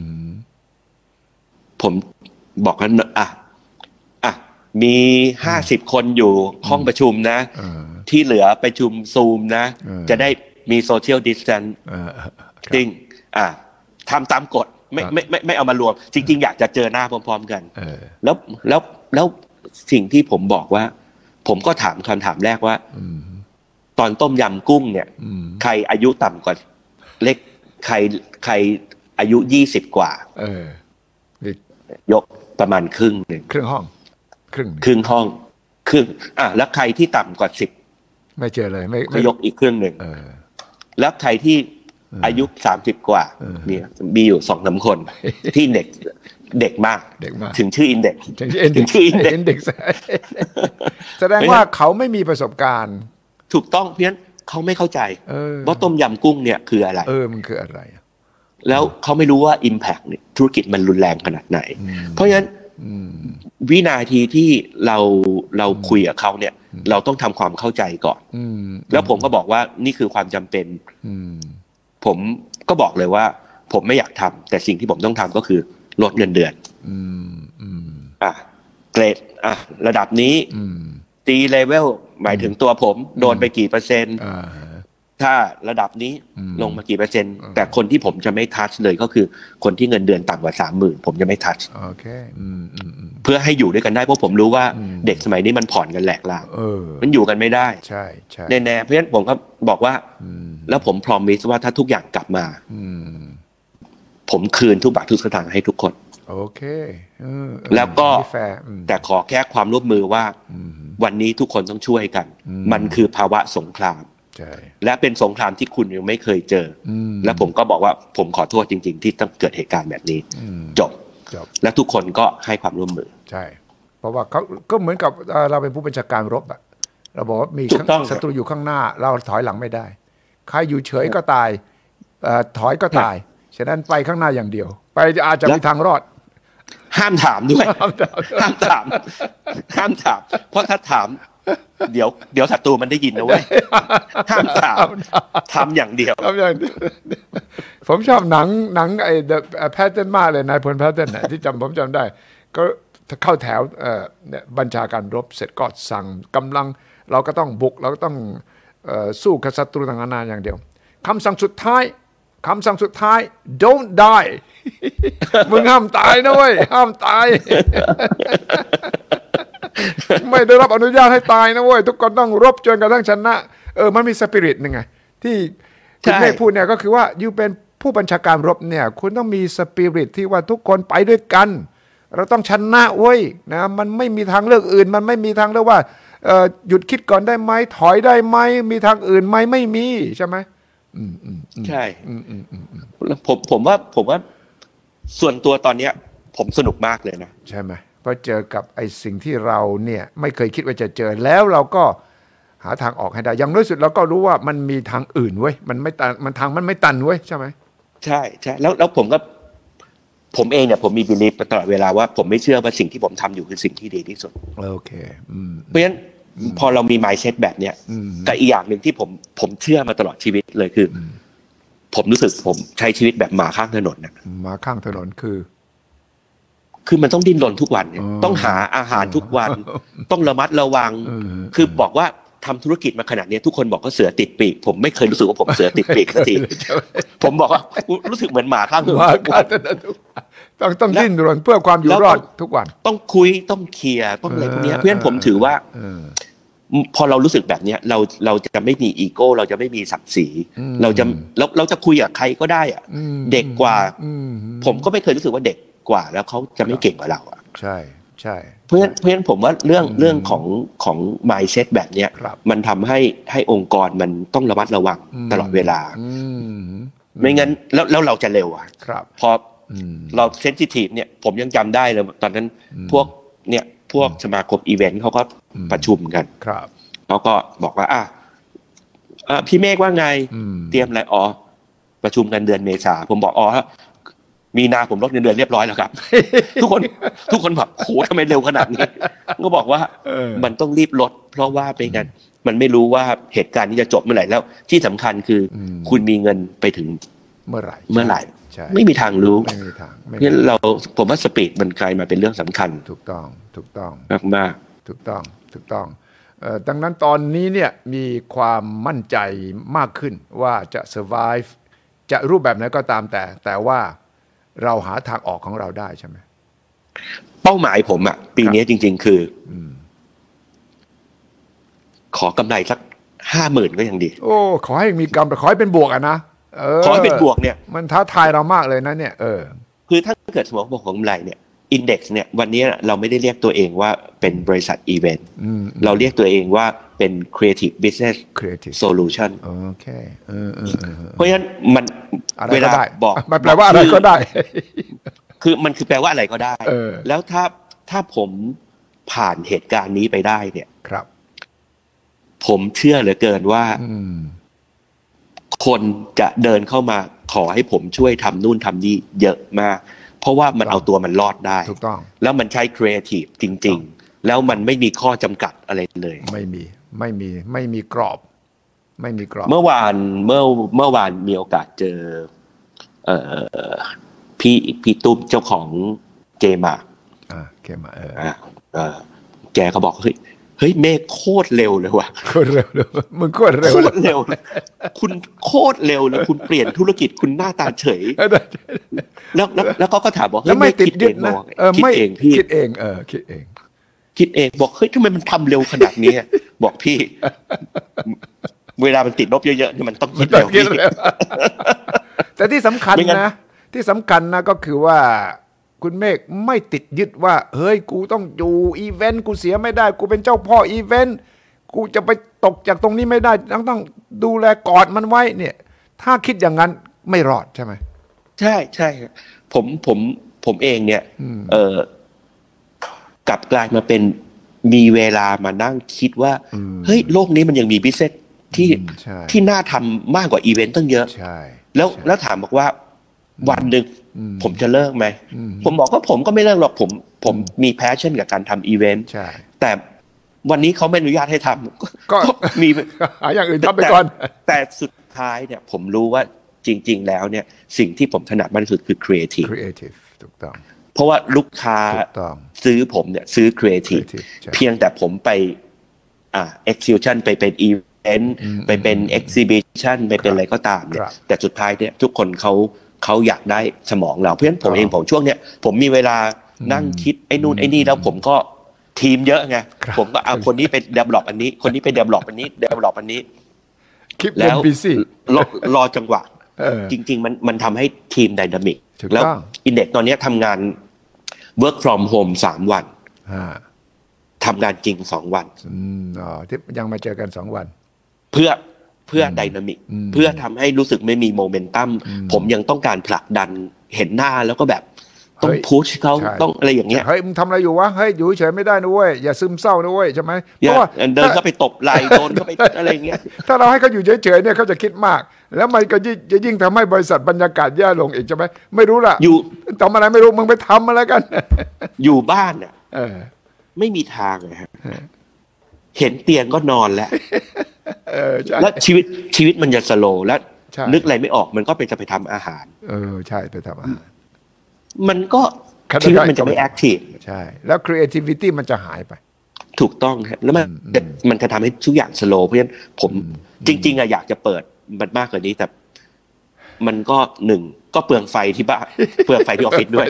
ผมบอกกันอ่ะอ่ะมีห้าสิบคนอยู่ห้องประชุมนะที่เหลือประชุมซูมนะจะได้มีโซเชียลดิสแทนซ์จริงอ่ะทำตามกฎไม่ไม่ไม่ไม่เอามารวมจริงๆอยากจะเจอหน้าพร้อมๆกันแล้วแล้วแล้วสิ่งที่ผมบอกว่าผมก็ถามคำถามแรกว่าตอนต้มยำกุ้งเนี่ยใครอายุต่ำกว่าเล็กใครใครอายุยี่สิบกว่าเออยกประมาณครึ่งหนึ่งครึ่งห้องครึ่งครึ่งห้องครึ่งอ่ะแล้วใครที่ต่ำกว่าสิบไม่เจอเลยไม่ยกอีกครึ่งหนึ่งแล้วใครที่อายุสามสิบกว่าเนี่ยมีอยู่สองสามคนที่เด็กเด็กมากถึงชื่ออินเด็กถึงชื่ออินเด็กแสดงว่าเขาไม่มีประสบการณ์ถูกต้องเพราะฉะนั้นเขาไม่เข้าใจว่าต้มยำกุ้งเนี่ยคืออะไรเออมันคืออะไรแล้วเขาไม่รู้ว่า impact เนี่ยธุรกิจมันรุนแรงขนาดไหนเพราะฉะนั้นวินาทีที่เราเราคุยกับเขาเนี่ยเราต้องทำความเข้าใจก่อนแล้วผมก็บอกว่านี่คือความจำเป็นผมก็บอกเลยว่าผมไม่อยากทำแต่สิ่งที่ผมต้องทำก็คือลดเงินเดือนอ่ะเกรดอ่ะระดับนี้ตีเลเวลหมายถึงตัวผมโดนไปกี่เปอร์เซ็นต์ถ้าระดับนี้ลงมากี่เปอร์เซ็นต์แต่คนที่ผมจะไม่ทัชเลยก็คือคนที่เงินเดือนต่ำกว่าสามหมื่นผมจะไม่ทัชเพื่อให้อยู่ด้วยกันได้เพราะผมรู้ว่าเด็กสมัยนี้มันผ่อนกันแหลกลางมันอยู่กันไม่ได้ใช่ใช่แน่ๆเพราะฉะนั้นผมก็บอกว่าแล้วผมพรอมิสว่าถ้าทุกอย่างกลับมาผมคืนทุกบาททุกสตางค์ให้ทุกคนโอเคแล้วก็แต่ขอแค่ความร่วมมือว่าวันนี้ทุกคนต้องช่วยกันมันคือภาวะสงครามและเป็นสงครามที่คุณยังไม่เคยเจอและผมก็บอกว่าผมขอโทษจริงๆที่ต้องเกิดเหตุการณ์แบบนี้จบและทุกคนก็ให้ความร่วมมือใช่เพราะว่าเขาก็เหมือนกับเราเป็นผู้บัญชาการรบอะเราบอกว่ามีศัตรูอยู่ข้างหน้าเราถอยหลังไม่ได้ใครอยู่เฉยก็ตายถอยก็ตายฉะนั้นไปข้างหน้าอย่างเดียวไปอาจจะมีทางรอดห้ามถามด้วยห้ามถามห้ามถามห้ามถามเพราะถ้าถามเดี๋ยวเดี๋ยวศัตรูมันได้ยินนะเว้ยห้ามถามทำอย่างเดียวทำอย่างเดียวผมชอบหนังหนังไอ้ The Pattern มากเลยนายพล Pattern น่ะที่จำผมจำได้ก็เข้าแถวเอ่อเนี่ยบัญชาการรบเสร็จก็สั่งกำลังเราก็ต้องบุกเราก็ต้องเอ่อสู้กับศัตรูต่างๆนานาอย่างเดียวคำสั่งสุดท้ายคำสั่งสุดท้าย don't die มึงห้ามตายนะเว้ยห้ามตายไม่ได้รับอนุญาตให้ตายนะเว้ยทุกคนต้องรบจนกระทั่งชนะเออมันมีสปิริตนึงไงที่คุณเมฆพูดเนี่ยก็คือว่าอยู่เป็นผู้บัญชาการรบเนี่ยคุณต้องมีสปิริตที่ว่าทุกคนไปด้วยกันเราต้องชนะเว้ยนะมันไม่มีทางเลือกอื่นมันไม่มีทางเลือกว่าหยุดคิดก่อนได้ไหมถอยได้ไหมมีทางอื่นไหมไม่มีใช่ไหมใช่ผมผมว่าผมว่าส่วนตัวตอนเนี้ยผมสนุกมากเลยนะใช่ไหมเพราะเจอกับไอ้สิ่งที่เราเนี่ยไม่เคยคิดว่าจะเจอแล้วเราก็หาทางออกให้ได้อย่างน้อยสุดเราก็รู้ว่ามันมีทางอื่นเว้ยมันไม่ตันมันทางมันไม่ตันเว้ยใช่ไหมใช่ใช่แล้วแล้วผมก็ผมเองเนี่ยผมมีบิลีฟตลอดเวลาว่าผมไม่เชื่อว่าสิ่งที่ผมทำอยู่คือสิ่งที่ดีที่สุดโอเคเพราะฉะนั้นพอเรามี mindset แบบเนี้ยแต่อีกอย่างหนึ่งที่ผมผมเชื่อมาตลอดชีวิตเลยคือผมรู้สึกผมใช้ชีวิตแบบหมาข้างถนนนะหมาข้างถนนคือคือมันต้องดิ้นรนทุกวันเนี่ยต้องหาอาหารทุกวันต้องระมัดระวังคือบอกว่าทำธุรกิจมาขนาดนี้ทุกคนบอกว่าเสือติดปีกผมไม่เคยรู้สึกว่าผมเสือติดปีกสักทีผมบอกว่ารู้สึกเหมือนหมาข้างถนนต้องต้องดิ้นรนเพื่อความอยู่รอดทุกวันต้องคุยต้องเคลียร์ต้องอะไรพวกนี้เพื่อนผมถือว่าพอเรารู้สึกแบบนี้เราเราจะไม่มีอีโก้เราจะไม่มีศักดิ์ศรีเราจะเราเราจะคุยกับใครก็ได้อะเด็กกว่าผมก็ไม่เคยรู้สึกว่าเด็กกว่าแล้วเขาจะไม่เก่งกว่าเราอ่ะใช่ใช่เพราะฉะนั้นเพราะฉะนั้นผมว่าเรื่องเรื่องของของ mindset แบบเนี้ยมันทำให้ให้องค์กรมันต้องระมัดระวังตลอดเวลาไม่งั้นแล้วแล้วเราจะเร็วอ่ะพอเราเซนซิทีฟเนี่ยผมยังจำได้เลยตอนนั้นพวกเนี่ยพวกสมาคมอีเวนต์เขาก็ประชุมกันเขาก็บอกว่าอ่ะพี่เมฆว่าไงเตรียมอะไรอ๋อประชุมกันเดือนเมษาผมบอกอ๋อมีนาผมลดเงินเดือนเรียบร้อยแล้วครับ ทุกคนทุกคนแบบโหทำไมเร็วขนาดนี้ก็บอกว่ามันต้องรีบลดเพราะว่าเป็นกันมันไม่รู้ว่าเหตุการณ์นี้จะจบเมื่อไหร่แล้วที่สำคัญคือคุณมีเงินไปถึงเมื่อไหร่เมื่อไหร่ไม่มีทางรู้ไม่มีทางเพราะเราผมว่าสปีดมันกลายมาเป็นเรื่องสำคัญถูกต้องถูกต้องมากมากถูกต้องถูกต้องดังนั้นตอนนี้เนี่ยมีความมั่นใจมากขึ้นว่าจะ survive จะรูปแบบไหนก็ตามแต่แต่ว่าเราหาทางออกของเราได้ใช่ไหมเป้าหมายผมอ่ะปีนี้จริงๆคือขอกำไรสักห้าหมื่นก็ยังดีโอ้ขอให้มีกำไรขอให้เป็นบวกอ่ะนะขอให้เป็นบวกเนี่ยมันท้าทายเรามากเลยนะเนี่ยเออคือถ้าเกิดสมมติว่าของกำไรเนี่ยอินเด็กซ์เนี่ยวันนี้เราไม่ได้เรียกตัวเองว่าเป็นบริษัทอีเวนต์เราเรียกตัวเองว่าเป็น Creative Business Solution โอเคเออๆเพราะฉะนั้นมันเวลาบอกมันแปลว่าอะไรก็ได้คือมันคือแปลว่าอะไรก็ได้แล้วถ้าถ้าผมผ่านเหตุการณ์นี้ไปได้เนี่ยครับผมเชื่อเหลือเกินว่าคนจะเดินเข้ามาขอให้ผมช่วยทำนู่นทำนี่เยอะมากเพราะว่ามันเอาตัวมันรอดได้ถูกต้องแล้วมันใช้ครีเอทีฟจริงๆแล้วมันไม่มีข้อจำกัดอะไรเลยไม่มีไม่มีไม่มีกรอบไม่มีกรอบเมื่อวานเมื่อเมื่อวานมีโอกาสเจอเอ่อพี่พี่ตุ้มเจ้าของเกมาอ่าเกมาเออเออแกเขาบอกเฮ้ยเฮ้ยเมฆโคตรเร็วเลยว่ะโคตรเร็วเลยมึงโคตรเร็วโคตรเร็วคุณโคตรเร็วเลยคุณเปลี่ยนธุรกิจคุณหน้าตาเฉยแล้วแล้วแล้วเขาก็ถามบอกแล้วไม่ติดยึดนะเออไม่คิดเองพี่คิดเองเออคิดเองคิดเองบอกเฮ้ยทำไมมันทำเร็วขนาดนี้บอกพี่เวลามันติดลบเยอะๆนี่มันต้องคิดเร็วพี่แต่ที่สำคัญนะที่สำคัญนะก็คือว่าคุณเมฆไม่ติดยึดว่าเฮ้ยกูต้องอยู่อีเวนต์กูเสียไม่ได้กูเป็นเจ้าพ่ออีเวนต์กูจะไปตกจากตรงนี้ไม่ได้ต้องต้องดูแลกอดมันไว้เนี่ยถ้าคิดอย่างนั้นไม่รอดใช่ไหมใช่ใช่ผมผมผมเองเนี่ยเออกลับกลายมาเป็นมีเวลามานั่งคิดว่าเฮ้ยโลกนี้มันยังมีบิสเนสที่ที่น่าทำมากกว่าอีเวนต์ตั้งเยอะแล้วแล้วถามบอกว่าวันหนึ่งผมจะเลิกไหมผมบอกว่าผมก็ไม่เลิกหรอกผมผมมีแพชชั่นกับการทำอีเวนต์แต่วันนี้เขาไม่อนุญาตให้ทำก็มีหาอย่างอื่นทำไปก่อนแต่สุดท้ายเนี่ยผมรู้ว่าจริงๆแล้วเนี่ยสิ่งที่ผมถนัดมากที่สุดคือครีเอทีฟถูกต้องเพราะว่าลูกค้าซื้อผมเนี่ยซื้อครีเอทีฟเพียงแต่ผมไปอ่า execution ไปเป็นอีเวนต์ไปเป็น exhibition ไปเป็นอะไรก็ตามเนี่ยแต่สุดท้ายเนี่ยทุกคนเขาเขาอยากได้สมองเราเพราะฉะนั้นผมเองผมช่วงเนี้ยผมมีเวลานั่งคิดไอ้นู่นไอ้นี่แล้วผมก็ทีมเยอะไงผมก็เอาคนนี้ไป develop อันนี้คนนี้ไป develop อันนี้ develop อันนี้แล้วรอรอจังหวะจริงๆมันมันทำให้ทีมไดนามิกแล้วอินเด็กซ์ตอนนี้ทำงาน work from home สามวันทำงานจริงสองวันอ๋อที่ยังมาเจอกันสองวันเพื่อเพื่อไดนามิกเพื่อทำให้รู้สึกไม่มีโมเมนตัมผมยังต้องการผลักดันเห็นหน้าแล้วก็แบบต้องพุชเขาต้องอะไรอย่างเงี้ยเฮ้ยมึงทำอะไรอยู่วะเฮ้ยอยู่เฉยไม่ได้นะเว้ยอย่าซึมเศร้านะเว้ยใช่ไหมเพราะว่าเดินเข้าไปตบไหล่โดนเข้าไปอะไรอย่างเงี้ยถ้าเราให้เขาอยู่เฉยๆเนี่ยเขาจะคิดมากแล้วมันก็จะยิ่งทำให้บริษัทบรรยากาศแย่ลงอีกใช่ไหมไม่รู้ล่ะอยู่ทำอะไรไม่รู้มึงไปทำอะไรกันอยู่บ้านเนี่ยไม่มีทางเลยฮะเห็นเตียงก็นอนแล้วแล้วชีวิตชีวิตมันจะสโลว์แล้วนึกอะไรไม่ออกมันก็ไปจะไปทำอาหารเออใช่ไปทำอาหารมันก็ชีวิตมันจะไม่แอคทีฟใช่แล้ว creativity มันจะหายไปถูกต้องครับแล้วมันมันจะทำให้ทุกอย่างสโลว์เพราะฉะนั้นผมจริงๆอะอยากจะเปิดมันมากกว่านี้แต่มันก็หนึ่งก็เปลืองไฟที่บ้านเปลืองไฟที่ออฟฟิศด้วย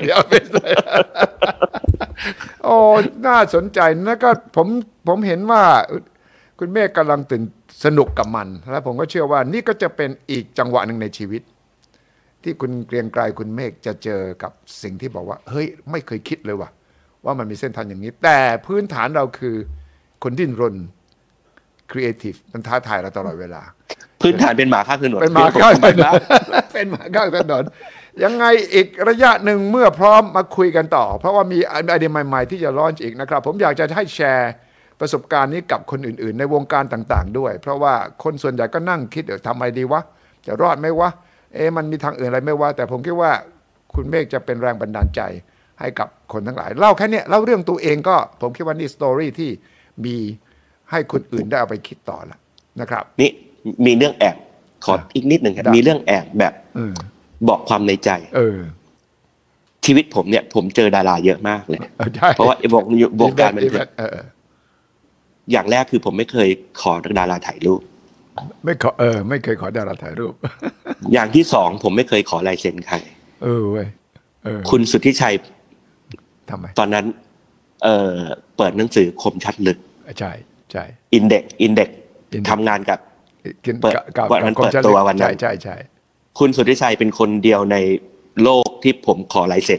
โอ้น่าสนใจนะก็ผมผมเห็นว่าคุณเมฆกำลังตื่นสนุกกับมันแล้วผมก็เชื่อว่านี่ก็จะเป็นอีกจังหวะหนึ่งในชีวิตที่คุณเกรียงไกรคุณเมฆจะเจอกับสิ่งที่บอกว่าเฮ้ยไม่เคยคิดเลยว่ะว่ามันมีเส้นทางอย่างนี้แต่พื้นฐานเราคือคนดิ้นรนครีเอทีฟมันท้าทายเราตลอดเวลาพื้นฐานเป็นหมาข้างถนนเป็นหมาข้างถนนเป็นหมาข้างถนนยังไงอีกระยะหนึ่งเมื่อพร้อมมาคุยกันต่อเพราะว่ามีไอเดียใหม่ๆที่จะลอนช์อีกนะครับผมอยากจะให้แชร์ประสบการณ์นี้กับคนอื่นๆในวงการต่างๆด้วยเพราะว่าคนส่วนใหญ่ก็นั่งคิดเดี๋ยวทำอะไรดีวะจะรอดไหมวะเอ๊ะมันมีทางอื่นอะไรไหมวะแต่ผมคิดว่าคุณเมฆจะเป็นแรงบันดาลใจให้กับคนทั้งหลายเล่าแค่นี้เล่าเรื่องตัวเองก็ผมคิดว่านี่สตอรี่ที่มีให้คนอื่นได้เอาไปคิดต่อแล้วนะครับนี่มีเรื่องแอบขออีกนิดหนึ่งครับมีเรื่องแอบแบบบอกความในใจเออชีวิตผมเนี่ยผมเจอดาราเยอะมากเลยเพราะว่าวงวงการมันเยอะอย่างแรกคือผมไม่เคยขอดาราถ่ายรูปไม่ขอเออไม่เคยขอดาราถ่ายรูปอย่างที่สองผมไม่เคยขอลายเซ็นใครเออเว้ยเออคุณสุทธิชัยทำไมตอนนั้นเออเปิดหนังสือคมชัดลึกใช่ใช่อินเด็กอินเด็กทำงานกับเปิดวันนั้นเปิดตัววันนั้นใช่ใช่คุณสุทธิชัยเป็นคนเดียวในโลกที่ผมขอลายเซ็น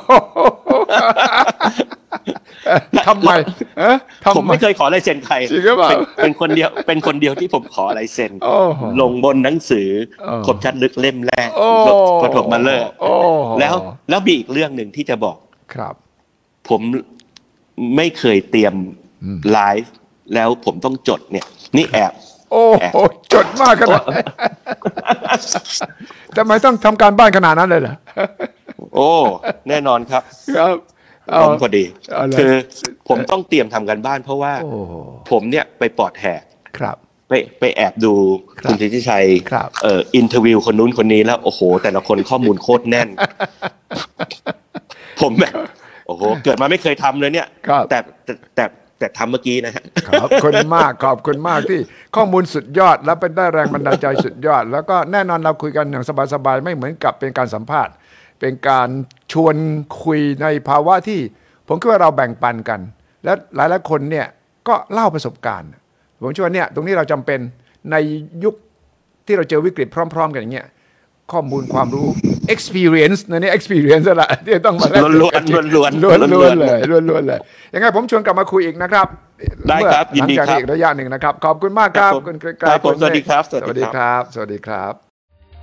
ทำไมผมไม่เคยขอลายเซ็นใครเป็นคนเดียวเป็นคนเดียวที่ผมขอลายเซ็นลงบนหนังสือคมชัดลึกเล่มแรกปฐมมาเลิกแล้วแล้วมีอีกเรื่องหนึ่งที่จะบอกครับผมไม่เคยเตรียมไลฟ์แล้วผมต้องจดเนี่ยนี่แอบโอ้จดมากขนาดทำไมต้องทำการบ้านขนาดนั้นเลยเหรอโอ้แน่นอนครับครับผมพอดีคือผมต้องเตรียมทำการบ้านเพราะว่าผมเนี่ยไปปอดแหกครับไปไปแอบดูคุณสุทธิชัยเอ่ออินเทอร์วิวคนนู้นคนนี้แล้วโอ้โหแต่ละคนข้อมูลโคตรแน่นผมแบบโอ้โหเกิดมาไม่เคยทำเลยเนี่ยแต่แต่แต่แต่ทำเมื่อกี้นะฮะขอบคุณมากขอบคุณมากที่ข้อมูลสุดยอดแล้วเป็นได้แรงบันดาลใจสุดยอดแล้วก็แน่นอนเราคุยกันอย่างสบายๆไม่เหมือนกับเป็นการสัมภาษณ์เป็นการชวนคุยในภาวะที่ผมคิดว่าเราแบ่งปันกันและหลายๆคนเนี่ยก็เล่าประสบการณ์ผมเชื่อว่าเนี่ยตรงนี้เราจำเป็นในยุคที่เราเจอวิกฤตพร้อมๆกันอย่างเงี้ยข้อมูลความรู้ experience นะนี่ experience ละที่ต้องมาล้วนล้วนล้วนล้วนล้วนเลยล้วนล้วนเลยยังไงผมชวนกลับมาคุยอีกนะครับได้ครับยินดีครับหลังจากอีกระยะหนึ่งนะครับขอบคุณมากครับคุณไกรสวัสดีครับสวัสดีครับสวัสดีครับ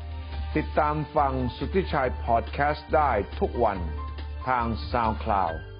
ติดตามฟังสุทธิชัยพอดแคสต์ได้ทุกวันทาง SoundCloud